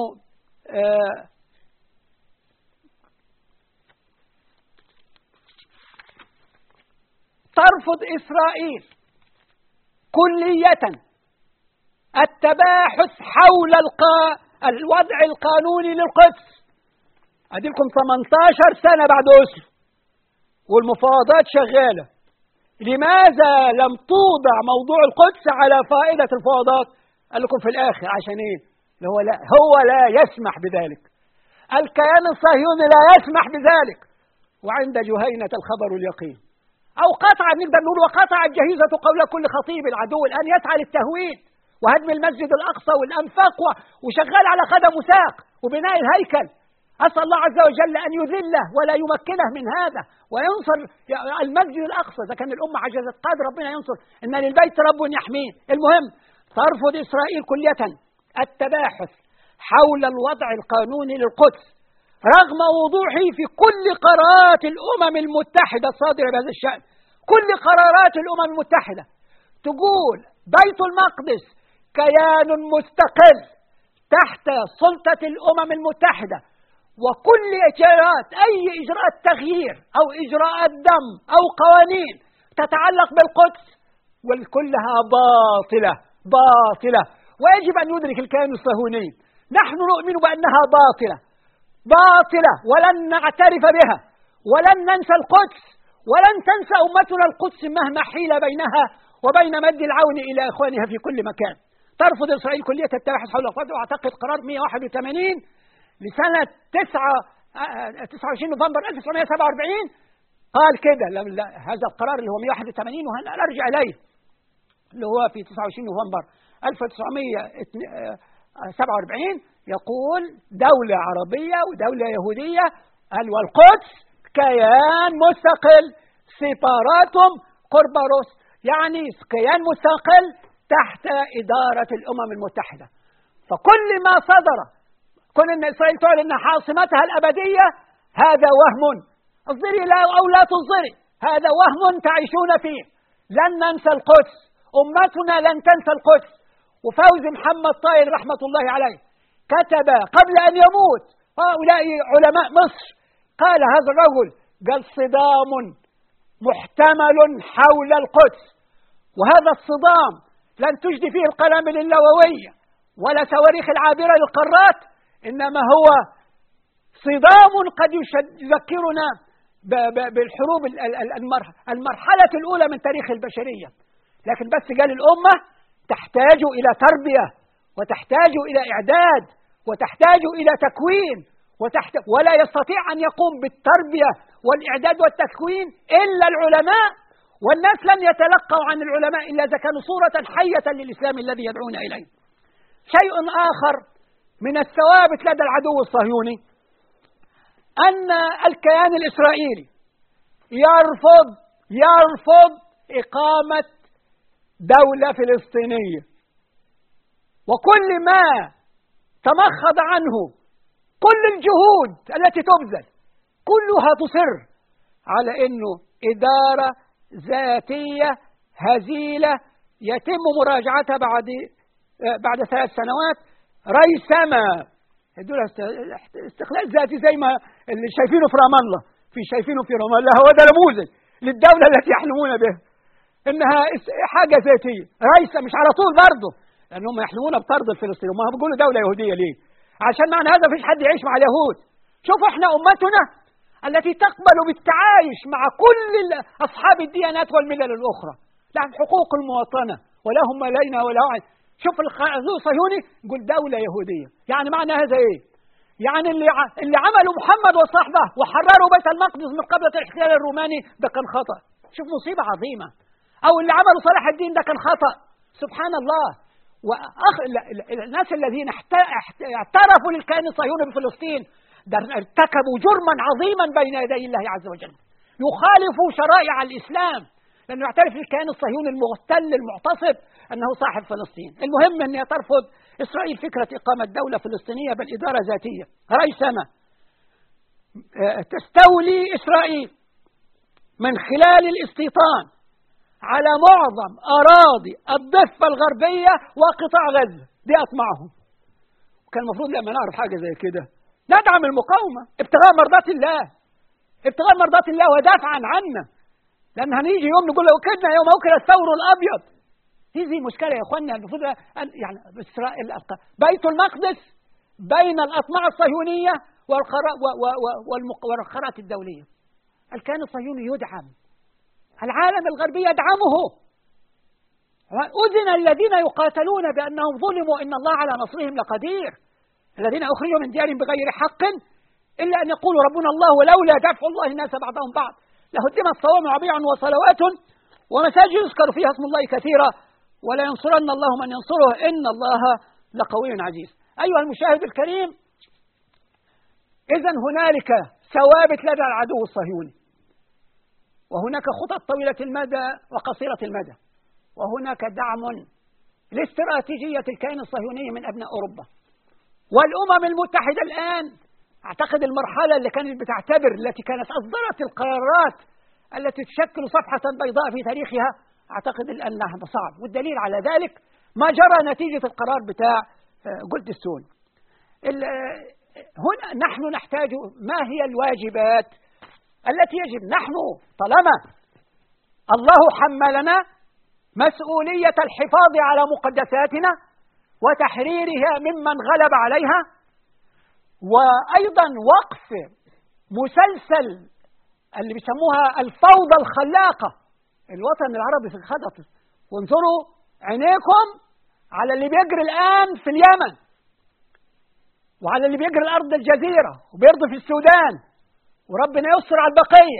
ترفض إسرائيل كلية التباحث حول الوضع القانوني للقدس. أديلكم 18 سنة بعد أسلو والمفاوضات شغالة، لماذا لم توضع موضوع القدس على فائدة الفوضات؟ قال لكم في الآخر عشان إيه؟ هو لا يسمح بذلك، الكيان الصهيوني لا يسمح بذلك، وعند جهينة الخبر اليقين. أو قطع، نقدر نقول وقطع الجهيزة قول كل خطيب العدو الآن يسعى للتهويد وهدم المسجد الأقصى والأنفاق وشغال على قدم وساق وبناء الهيكل. أسأل الله عز وجل أن يذله ولا يمكنه من هذا وينصر المسجد الأقصى. إذا كان الأمة عجزت قادر ربنا ينصر، إن للبيت رب يحميه. المهم ترفض إسرائيل كلية التباحث حول الوضع القانوني للقدس رغم وضوحه في كل قرارات الأمم المتحدة الصادرة بهذا الشأن. كل قرارات الأمم المتحدة تقول بيت المقدس كيان مستقل تحت سلطة الأمم المتحدة، وكل إجراءات أي إجراءات تغيير أو إجراءات دم أو قوانين تتعلق بالقدس والكلها باطلة باطلة. ويجب أن يدرك الكيان الصهيوني نحن نؤمن بأنها باطلة باطلة، ولن نعترف بها ولن ننسى القدس ولن تنسى أمتنا القدس مهما حيل بينها وبين مد العون إلى إخوانها في كل مكان. ترفض إسرائيل كلية التباحث حول القدس، وأعتقد قرار 181 لسنة 29 نوفمبر 1947 قال كده. هذا القرار اللي هو 181 وهنرجع إليه، اللي هو في 29 نوفمبر 1947 يقول دولة عربية ودولة يهودية والقدس كيان مستقل سيباراتوم قرباروس، يعني كيان مستقل تحت إدارة الأمم المتحدة. فكل ما صدر كون أن إسرائيل تعلن أن حاصمتها الأبدية هذا وهم، اصدري لا أو لا تصدري، هذا وهم تعيشون فيه. لن ننسى القدس، أمتنا لن تنسى القدس. وفوز محمد طايل رحمة الله عليه كتب قبل أن يموت هؤلاء علماء مصر، قال هذا الرجل قال صدام محتمل حول القدس، وهذا الصدام لن تجدي فيه القنابل النووية ولا صواريخ العابرة للقارات، إنما هو صدام قد يذكرنا بالحروب المرحلة الأولى من تاريخ البشرية. لكن بس قال الأمة تحتاج إلى تربية وتحتاج إلى إعداد وتحتاج إلى تكوين ولا يستطيع أن يقوم بالتربية والإعداد والتكوين إلا العلماء، والناس لن يتلقوا عن العلماء إلا إذا كانوا صورة حية للإسلام الذي يدعون إليه. شيء آخر من الثوابت لدى العدو الصهيوني أن الكيان الإسرائيلي يرفض إقامة دولة فلسطينية، وكل ما تمخض عنه كل الجهود التي تبذل كلها تصر على أنه إدارة ذاتية هزيلة يتم مراجعتها بعد 3 سنوات ريثما. يدول استقلال ذاتي زي ما اللي شايفينه في رام الله، شايفينه في رام الله، هو ده نموذج للدولة التي يحلمون بها، إنها حاجة ذاتية ريثة. مش على طول برضه، لأنهم يحلمون بطرد الفلسطينيين. ما بيقولوا دولة يهودية ليه؟ عشان معنى هذا مفيش حد يعيش مع اليهود. شوفوا احنا أمتنا التي تقبل بالتعايش مع كل أصحاب الديانات والملل الأخرى، لهم حقوق المواطنة ولهم علينا ولا واحد. شوف الخازوق الصهيوني يقول دولة يهودية، يعني معنى هذا إيه؟ يعني اللي عمله محمد وصحبه وحرروا بيت المقدس من قبل الاحتلال الروماني ده كان خطأ. شوف مصيبة عظيمة. أو اللي عمله صلاح الدين ده كان خطأ. سبحان الله. الناس الذين اعترفوا للكيان الصهيوني بفلسطين ده ارتكبوا جرما عظيما بين يدي الله عز وجل، يخالفوا شرائع الإسلام، لأنه يعترف للكيان الصهيوني المغتل المعتصب أنه صاحب فلسطين. المهم أنها ترفض إسرائيل فكرة إقامة دولة فلسطينية بل إدارة ذاتية ريثمة تستولي إسرائيل من خلال الاستيطان على معظم أراضي الضفة الغربية وقطاع غزة. دي أطمعهم. وكان المفروض لما نعرف حاجة زي كده ندعم المقاومة ابتغاء مرضات الله، ابتغاء مرضات الله ودافعا عنا، لأن هنيجي يوم نقول لو كدنا يوم أوكل الثور الأبيض. هذه مشكلة يا إخواننا. المفروض يعني إسرائيل بيت المقدس بين الأطماع الصهيونية والمقررات الدولية. الكيان الصهيوني يدعم، العالم الغربي يدعمه. أذن الذين يقاتلون بأنهم ظلموا إن الله على نصرهم لقدير، الذين أخرجوا من ديارهم بغير حق إلا أن يقولوا ربنا الله ولولا دفع الله الناس بعضهم بعض لهدمت صوامع وبيع وصلوات ومساجد يذكر فيها اسم الله كثيرا ولا ينصرن الله من ينصره إن الله لقوي عزيز. أيها المشاهد الكريم، إذن هنالك ثوابت لدى العدو الصهيوني، وهناك خطط طويلة المدى وقصيرة المدى، وهناك دعم لاستراتيجية الكيان الصهيوني من أبناء أوروبا والأمم المتحدة. الآن أعتقد المرحلة اللي كانت التي كانت أصدرت القرارات التي تشكل صفحة بيضاء في تاريخها، أعتقد الآن لها صعب. والدليل على ذلك ما جرى نتيجة القرار بتاع جولدستون. هنا نحن نحتاج ما هي الواجبات التي يجب نحن طالما الله حملنا مسؤولية الحفاظ على مقدساتنا وتحريرها ممن غلب عليها، وأيضا وقف مسلسل اللي بيسموها الفوضى الخلاقة. الوطن العربي في الخطط، وانظروا عينيكم على اللي بيجري الآن في اليمن، وعلى اللي بيجري الأرض الجزيرة وبيرضي في السودان، وربنا يستر على البقية.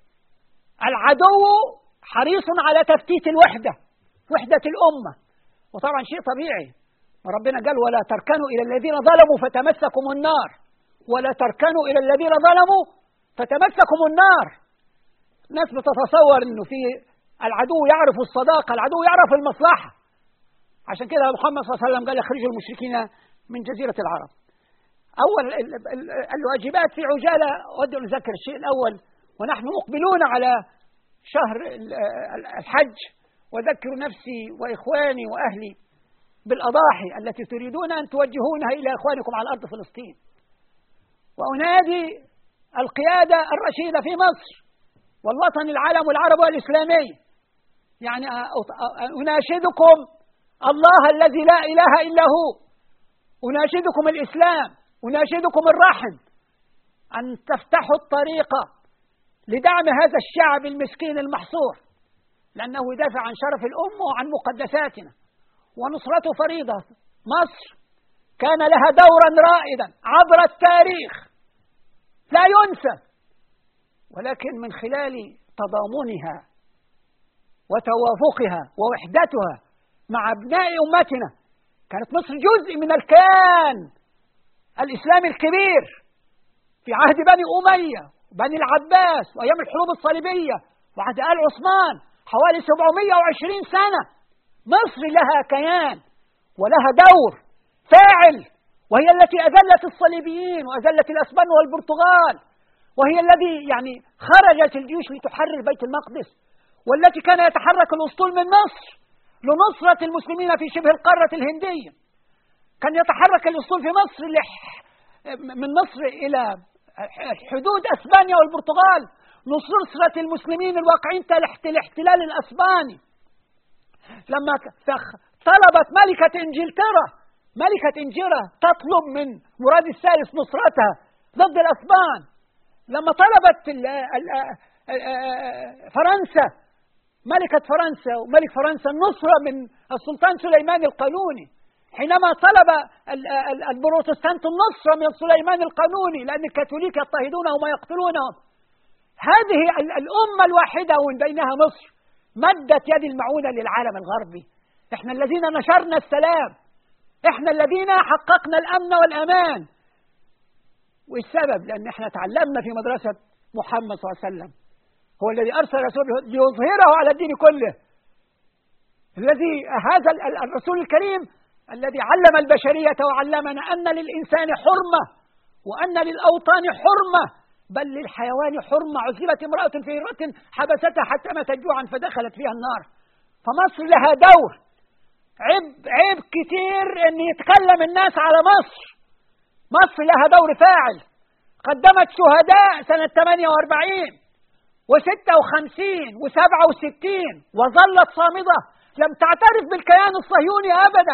العدو حريص على تفتيت وحدة الأمة، وطبعا شيء طبيعي. وربنا قال ولا تركنوا إلى الذين ظلموا فتمسكم النار، ولا تركنوا إلى الذين ظلموا فتمسكم النار. الناس بتتصور أنه في العدو يعرف الصداقة، العدو يعرف المصلحة. عشان كده محمد صلى الله عليه وسلم قال اخرجوا المشركين من جزيرة العرب. أول الواجبات في عجالة، أود أن أذكر الشيء الأول ونحن مقبلون على شهر الحج، وذكر نفسي وإخواني وأهلي بالأضاحي التي تريدون أن توجهونها إلى إخوانكم على أرض فلسطين. وأنادي القيادة الرشيدة في مصر والوطن العالم والعربي والإسلامي، يعني أناشدكم الله الذي لا إله إلا هو، أناشدكم الإسلام، أناشدكم الرحم، أن تفتحوا الطريق لدعم هذا الشعب المسكين المحصور، لأنه يدافع عن شرف الأمة وعن مقدساتنا، ونصرته فريضة. مصر كان لها دورا رائدا عبر التاريخ لا ينسى، ولكن من خلال تضامنها وتوافقها ووحدتها مع أبناء أمتنا كانت مصر جزء من الكيان الإسلامي الكبير في عهد بني أمية وبني العباس وأيام الحروب الصليبية وعهد آل عثمان حوالي 720 سنة. مصر لها كيان ولها دور فاعل، وهي التي أذلت الصليبيين وأذلت الأسبان والبرتغال، وهي الذي يعني خرجت الجيوش لتحرر بيت المقدس، والتي كان يتحرك الأسطول من مصر لنصرة المسلمين في شبه القارة الهندية. كان يتحرك الأسطول في مصر من مصر إلى حدود أسبانيا والبرتغال لنصرة المسلمين الواقعين تحت الاحتلال الأسباني. لما طلبت ملكة إنجلترا تطلب من مراد الثالث نصرتها ضد الأسبان، لما طلبت فرنسا ملكة فرنسا وملك فرنسا النصرة من السلطان سليمان القانوني، حينما طلب البروتستانت النصرة من سليمان القانوني لأن الكاثوليك يضطهدونهم ويقتلونهم، هذه الأمة الواحدة ومن بينها مصر مدت يد المعونة للعالم الغربي. احنا الذين نشرنا السلام، احنا الذين حققنا الأمن والأمان. والسبب لأن احنا تعلمنا في مدرسة محمد صلى الله عليه وسلم، هو الذي أرسل رسوله ليظهره على الدين كله. هذا الرسول الكريم الذي علم البشرية وعلمنا أن للإنسان حرمة وأن للأوطان حرمة بل للحيوان حرمة. عذبت امرأة في هرة حبستها حتى ماتت جوعا فدخلت فيها النار. فمصر لها دور. عيب كتير أن يتكلم الناس على مصر. مصر لها دور فاعل، قدمت شهداء سنة 48 و56 و67 وظلت صامدة، لم تعترف بالكيان الصهيوني أبدا.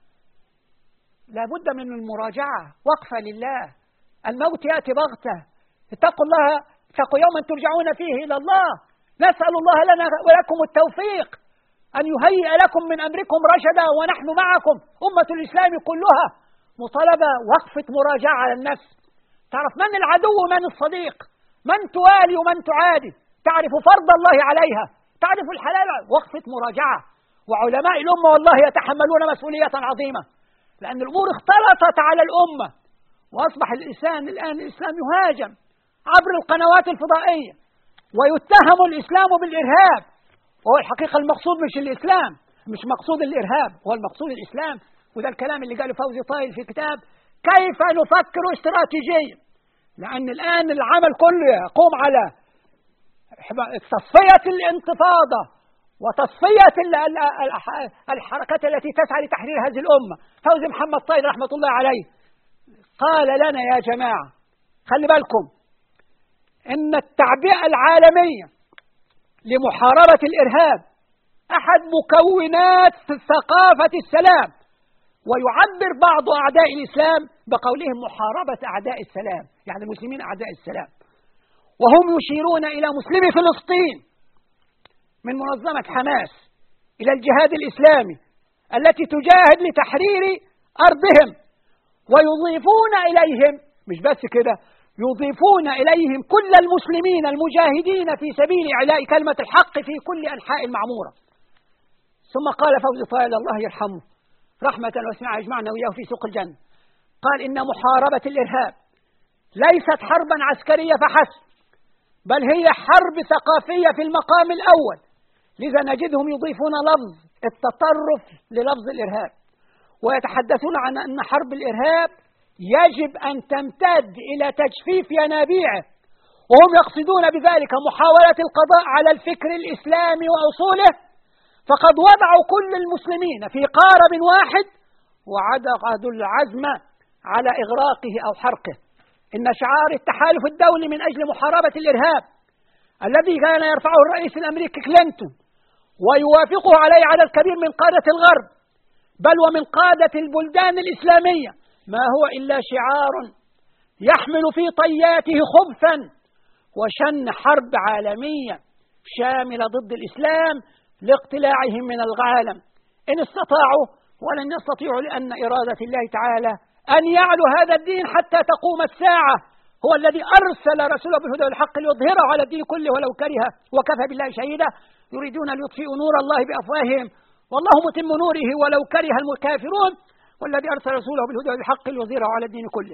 لابد من المراجعة، وقفة لله. الموت يأتي بغتة. اتقوا الله، اتقوا يوما ترجعون فيه إلى الله. نسأل الله لنا ولكم التوفيق أن يهيئ لكم من أمركم رشدا، ونحن معكم أمة الإسلام كلها مطالبة وقفة مراجعة على النفس. تعرف من العدو ومن الصديق، من توالي ومن تعادي، تعرف فرض الله عليها، تعرف الحلال. وقفة مراجعة. وعلماء الأمة والله يتحملون مسؤولية عظيمة، لأن الأمور اختلطت على الأمة، وأصبح الآن الإسلام يهاجم عبر القنوات الفضائية ويتهم الإسلام بالإرهاب، وهو الحقيقة المقصود مش الإسلام، مش مقصود الإرهاب، هو المقصود الإسلام. وده الكلام اللي قاله فوزي طايل في كتاب كيف نفكر استراتيجيا، لأن الآن العمل كله يقوم على تصفية الانتفاضة وتصفية الحركات التي تسعى لتحرير هذه الأمة. فوزي محمد طايل رحمة الله عليه قال لنا يا جماعة خلي بالكم إن التعبئة العالمية لمحاربة الإرهاب أحد مكونات ثقافة السلام، ويعبر بعض أعداء الإسلام بقولهم محاربة أعداء السلام، يعني المسلمين أعداء السلام، وهم يشيرون إلى مسلمي فلسطين من منظمة حماس إلى الجهاد الإسلامي التي تجاهد لتحرير أرضهم، ويضيفون إليهم مش بس كده، يضيفون إليهم كل المسلمين المجاهدين في سبيل إعلاء كلمة الحق في كل أنحاء المعمورة. ثم قال فوزي طايل الله يرحمه رحمة واسعة يجمعنا وإياه في سوق الجنة، قال إن محاربة الإرهاب ليست حربا عسكرية فحسب، بل هي حرب ثقافية في المقام الأول. لذا نجدهم يضيفون لفظ التطرف للفظ الإرهاب، ويتحدثون عن أن حرب الإرهاب يجب أن تمتد إلى تجفيف ينابيعه، وهم يقصدون بذلك محاولة القضاء على الفكر الإسلامي وأصوله. فقد وضعوا كل المسلمين في قارب واحد وعقدوا العزم على إغراقه أو حرقه. إن شعار التحالف الدولي من أجل محاربة الإرهاب الذي كان يرفعه الرئيس الأمريكي كلينتون ويوافقه عليه عدد كبير من قادة الغرب بل ومن قادة البلدان الإسلامية ما هو إلا شعار يحمل في طياته خبثا وشن حرب عالمية شاملة ضد الإسلام لاقتلاعهم من العالم إن استطاعوا، ولن يستطيعوا لأن إرادة الله تعالى أن يعلو هذا الدين حتى تقوم الساعة. هو الذي أرسل رسوله بالهدى والحق ليظهره على الدين كله ولو كره وكفى بالله شهيدا. يريدون ليطفئوا نور الله بأفواههم والله متم نوره ولو كره الكافرون، والذي أرسل رسوله بالهدى والحق ليظهره على الدين كله.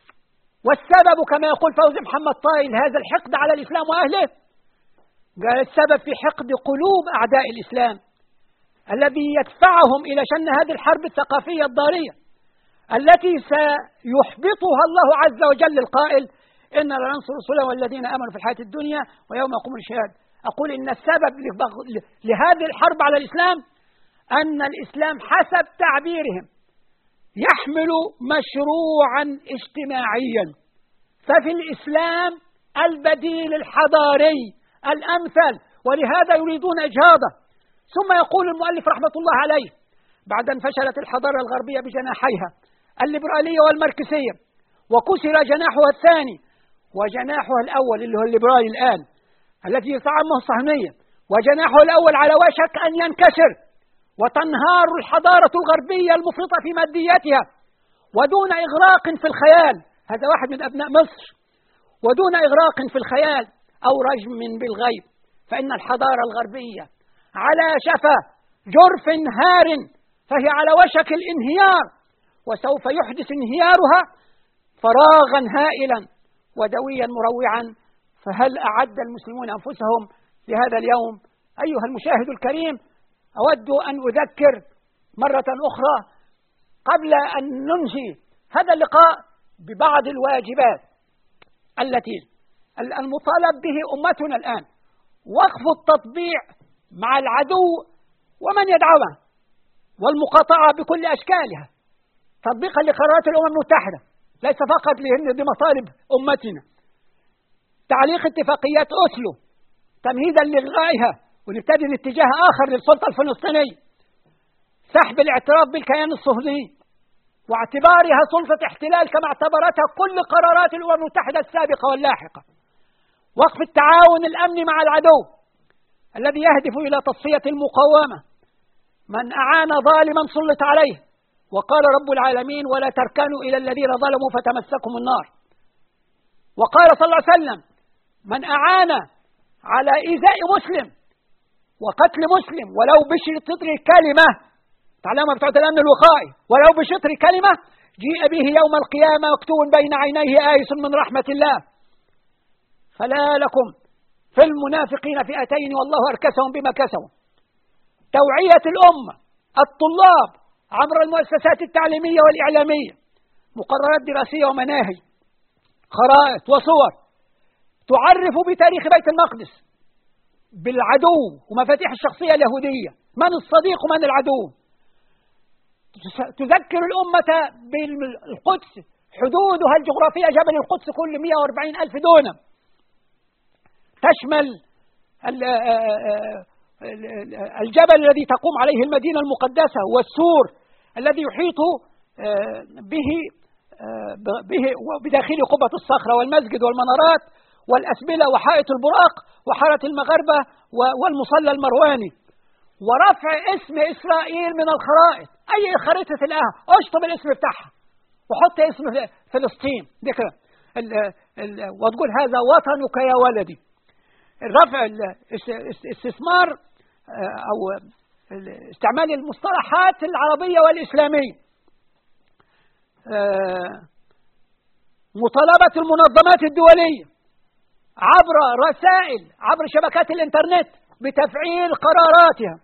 والسبب كما يقول فوزي محمد طايل هذا الحقد على الإسلام وأهله، قال السبب في حقد قلوب أعداء الإسلام الذي يدفعهم إلى شن هذه الحرب الثقافية الضارية التي سيحبطها الله عز وجل القائل إن لننصر رسله والذين آمنوا في الحياة الدنيا ويوم يقوم الشهاد. أقول إن السبب لهذه الحرب على الإسلام أن الإسلام حسب تعبيرهم يحمل مشروعا اجتماعيا، ففي الإسلام البديل الحضاري الأمثل، ولهذا يريدون إجهاضه. ثم يقول المؤلف رحمة الله عليه: بعد أن فشلت الحضارة الغربية بجناحيها الليبرالية والماركسية، وكسر جناحها الثاني وجناحها الأول اللي هو الليبرالي الآن التي يزعمه الصهيونية، وجناحه الأول على وشك أن ينكسر وتنهار الحضارة الغربية المفرطة في مادياتها ودون إغراق في الخيال، هذا واحد من أبناء مصر، ودون إغراق في الخيال أو رجم بالغيب، فإن الحضارة الغربية على شفا جرف هار، فهي على وشك الانهيار، وسوف يحدث انهيارها فراغا هائلا ودويا مروعا. فهل أعد المسلمون أنفسهم لهذا اليوم؟ أيها المشاهد الكريم، أود أن أذكر مرة أخرى قبل أن ننهي هذا اللقاء ببعض الواجبات التي المطالب به أمتنا الآن: وقف التطبيع مع العدو ومن يدعمه، والمقاطعة بكل أشكالها تطبيقا لقرارات الأمم المتحدة، ليس فقط لأن دي مطالب أمتنا، تعليق اتفاقيات أوسلو تمهيدا لإلغائها ونبتدي اتجاه آخر للسلطة الفلسطينية، سحب الاعتراف بالكيان الصهيوني واعتبارها سلطة احتلال كما اعتبرتها كل قرارات الأمم المتحدة السابقة واللاحقة، وقف التعاون الأمني مع العدو الذي يهدف إلى تصفية المقاومة، من أعان ظالما سلط عليه، وقال رب العالمين: ولا تركنوا إلى الذين ظلموا فتمسكم النار، وقال صلى الله عليه وسلم: من أعان على إيذاء مسلم وقتل مسلم ولو بشطر كلمة، تعلمها بتوع الأمن الوقائي، ولو بشطر كلمة جيء به يوم القيامة مكتوب بين عينيه آيس من رحمة الله. فلا لكم في المنافقين فئتين والله أركسهم بما كسبوا. توعية الأمة، الطلاب عبر المؤسسات التعليمية والإعلامية، مقررات دراسية ومناهج، خرائط وصور تعرف بتاريخ بيت المقدس، بالعدو ومفاتيح الشخصية اليهودية، من الصديق ومن العدو، تذكر الأمة بالقدس، حدودها الجغرافية جبل القدس كل 140,000 دونم، تشمل الجبل الذي تقوم عليه المدينة المقدسة والسور الذي يحيط به وبداخل قبة الصخرة والمسجد والمنارات والأسبلة وحائط البراق وحارة المغاربة والمصلى المرواني، ورفع اسم إسرائيل من الخرائط. أي خريطة تلاقيها اشطب الاسم بتاعها وحط اسم فلسطين ذكر وتقول هذا وطنك يا ولدي. الرفع الاستثمار أو استعمال المصطلحات العربية والإسلامية، مطالبة المنظمات الدولية عبر رسائل عبر شبكات الإنترنت بتفعيل قراراتها،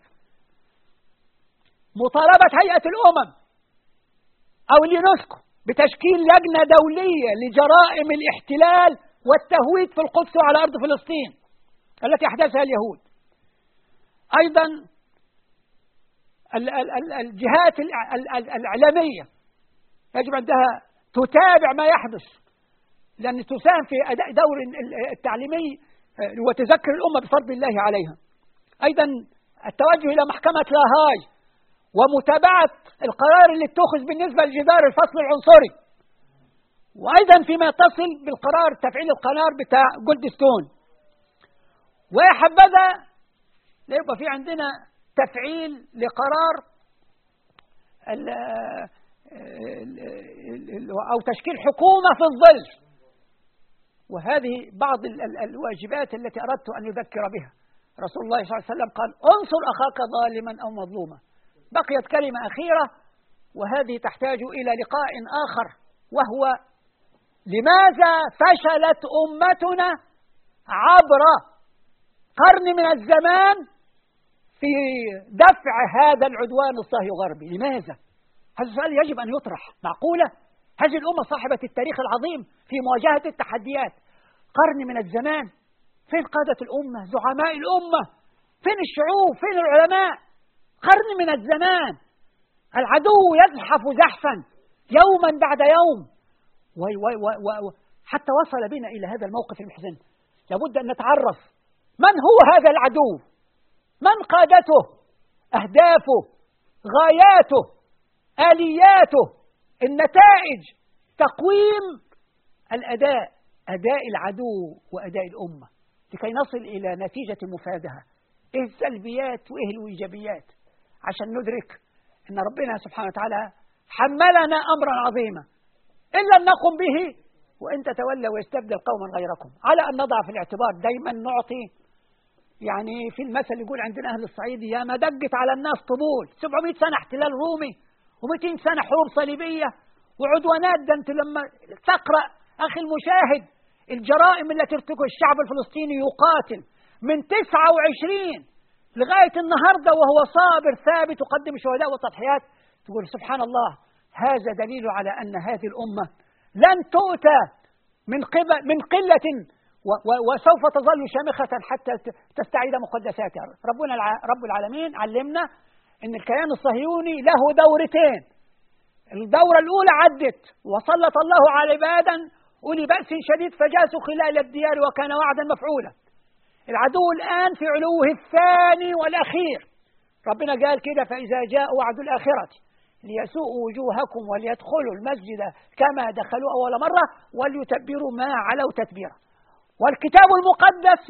مطالبة هيئة الأمم أو اليونسكو بتشكيل لجنة دولية لجرائم الاحتلال والتهويد في القدس وعلى أرض فلسطين التي أحدثها اليهود. أيضا الجهات الإعلامية يجب عندها تتابع ما يحدث، لأن تساهم في أداء دور التعليمي وتذكر الأمة بفضل الله عليها. أيضا التوجه إلى محكمة لاهاي ومتابعة القرار اللي اتخذ بالنسبة لجدار الفصل العنصري، وأيضا فيما يتصل بالقرار تفعيل القرار بتاع جولدستون. ويا حبذا يبقى في عندنا تفعيل لقرار أو تشكيل حكومة في الظل. وهذه بعض الواجبات التي أردت أن يذكر بها. رسول الله صلى الله عليه وسلم قال: انصر أخاك ظالما أو مظلوما. بقيت كلمة أخيرة وهذه تحتاج إلى لقاء آخر، وهو لماذا فشلت أمتنا عبر قرن من الزمان في دفع هذا العدوان الصهيوني الغربي؟ لماذا؟ هذا السؤال يجب أن يطرح. معقولة هذه الأمة صاحبة التاريخ العظيم في مواجهة التحديات، قرن من الزمان فين قادة الأمة؟ زعماء الأمة؟ فين الشعوب؟ فين العلماء؟ قرن من الزمان العدو يزحف زحفا يوما بعد يوم، حتى وصل بنا إلى هذا الموقف المحزن. لابد أن نتعرف من هو هذا العدو، من قادته، أهدافه، غاياته، آلياته، النتائج، تقويم الأداء، أداء العدو وأداء الأمة، لكي نصل إلى نتيجة مفادها. إيه السلبيات وإيه الإيجابيات، عشان ندرك أن ربنا سبحانه وتعالى حملنا أمرا عظيما إن لم نقم به وإن تتولى ويستبدل قوما غيركم. على أن نضع في الاعتبار دايما، نعطي يعني في المثل يقول عندنا أهل الصعيد: يا ما دقت على الناس طبول، 700 سنة احتلال رومي و200 سنة حروب صليبية وعدوانات. ده أنت لما تقرأ أخي المشاهد الجرائم التي ارتكبها الشعب الفلسطيني يقاتل من 29 لغاية النهاردة وهو صابر ثابت يقدم شهداء وتضحيات، تقول سبحان الله. هذا دليل على أن هذه الأمة لن تؤتى من قلة وسوف تظل شامخة حتى تستعيد مقدساتها. رب العالمين علمنا أن الكيان الصهيوني له دورتين. الدورة الأولى عدت وسلط الله على عبادا أولي بأس شديد فجاسوا خلال الديار وكان وعدا مفعولا. العدو الآن في علوه الثاني والأخير. ربنا قال كده: فإذا جاء وعد الآخرة ليسوءوا وجوهكم وليدخلوا المسجد كما دخلوا أول مرة وليتبروا ما علوا تتبيرا. والكتاب المقدس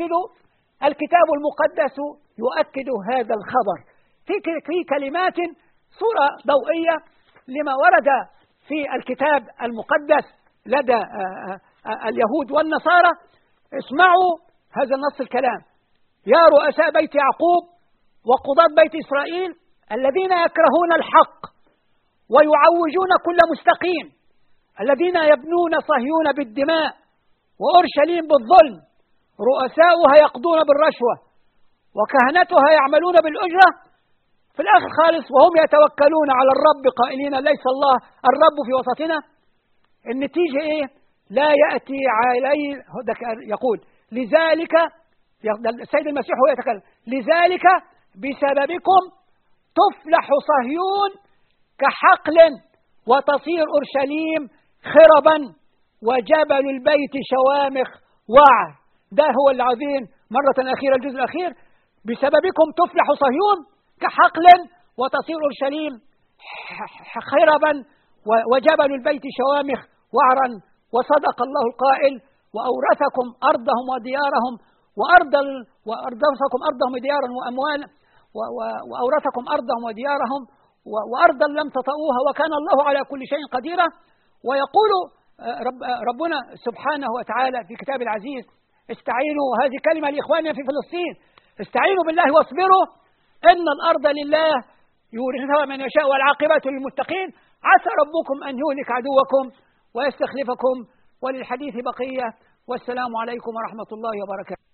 يؤكد هذا الخبر في كلمات صورة ضوئية لما ورد في الكتاب المقدس لدى اليهود والنصارى. اسمعوا هذا النص الكلام: يا رؤساء بيت يعقوب وقضاة بيت إسرائيل الذين يكرهون الحق ويعوجون كل مستقيم، الذين يبنون صهيون بالدماء وأورشليم بالظلم، رؤساؤها يقضون بالرشوة وكهنتها يعملون بالأجرة. في الآخر خالص: وهم يتوكلون على الرب قائلين ليس الله الرب في وسطنا. النتيجة إيه؟ لا يأتي عليه. يقول لذلك السيد المسيح هو يتكلم: لذلك بسببكم تفلح صهيون كحقل وتصير أورشليم خربا وجبل البيت شوامخ وعر. ده هو العظيم مرة أخيرة الجزء الأخير: بسببكم تفلح صهيون كحقل وتصير أورشليم خربا وجبل البيت شوامخ وعرا. وصدق الله القائل: وأورثكم أرضهم وديارهم وأورثكم أرضهم وديارا وأموال وأورثكم أرضهم وديارهم وأرضا لم تطئوها وكان الله على كل شيء قديرا. ويقول ربنا سبحانه وتعالى في كتاب العزيز: استعينوا، هذه كلمة لإخواننا في فلسطين، استعينوا بالله واصبروا إن الأرض لله يورثها من يشاء والعاقبة للمتقين. عسى ربكم أن يهلك عدوكم ويستخلفكم. وللحديث بقية. والسلام عليكم ورحمة الله وبركاته.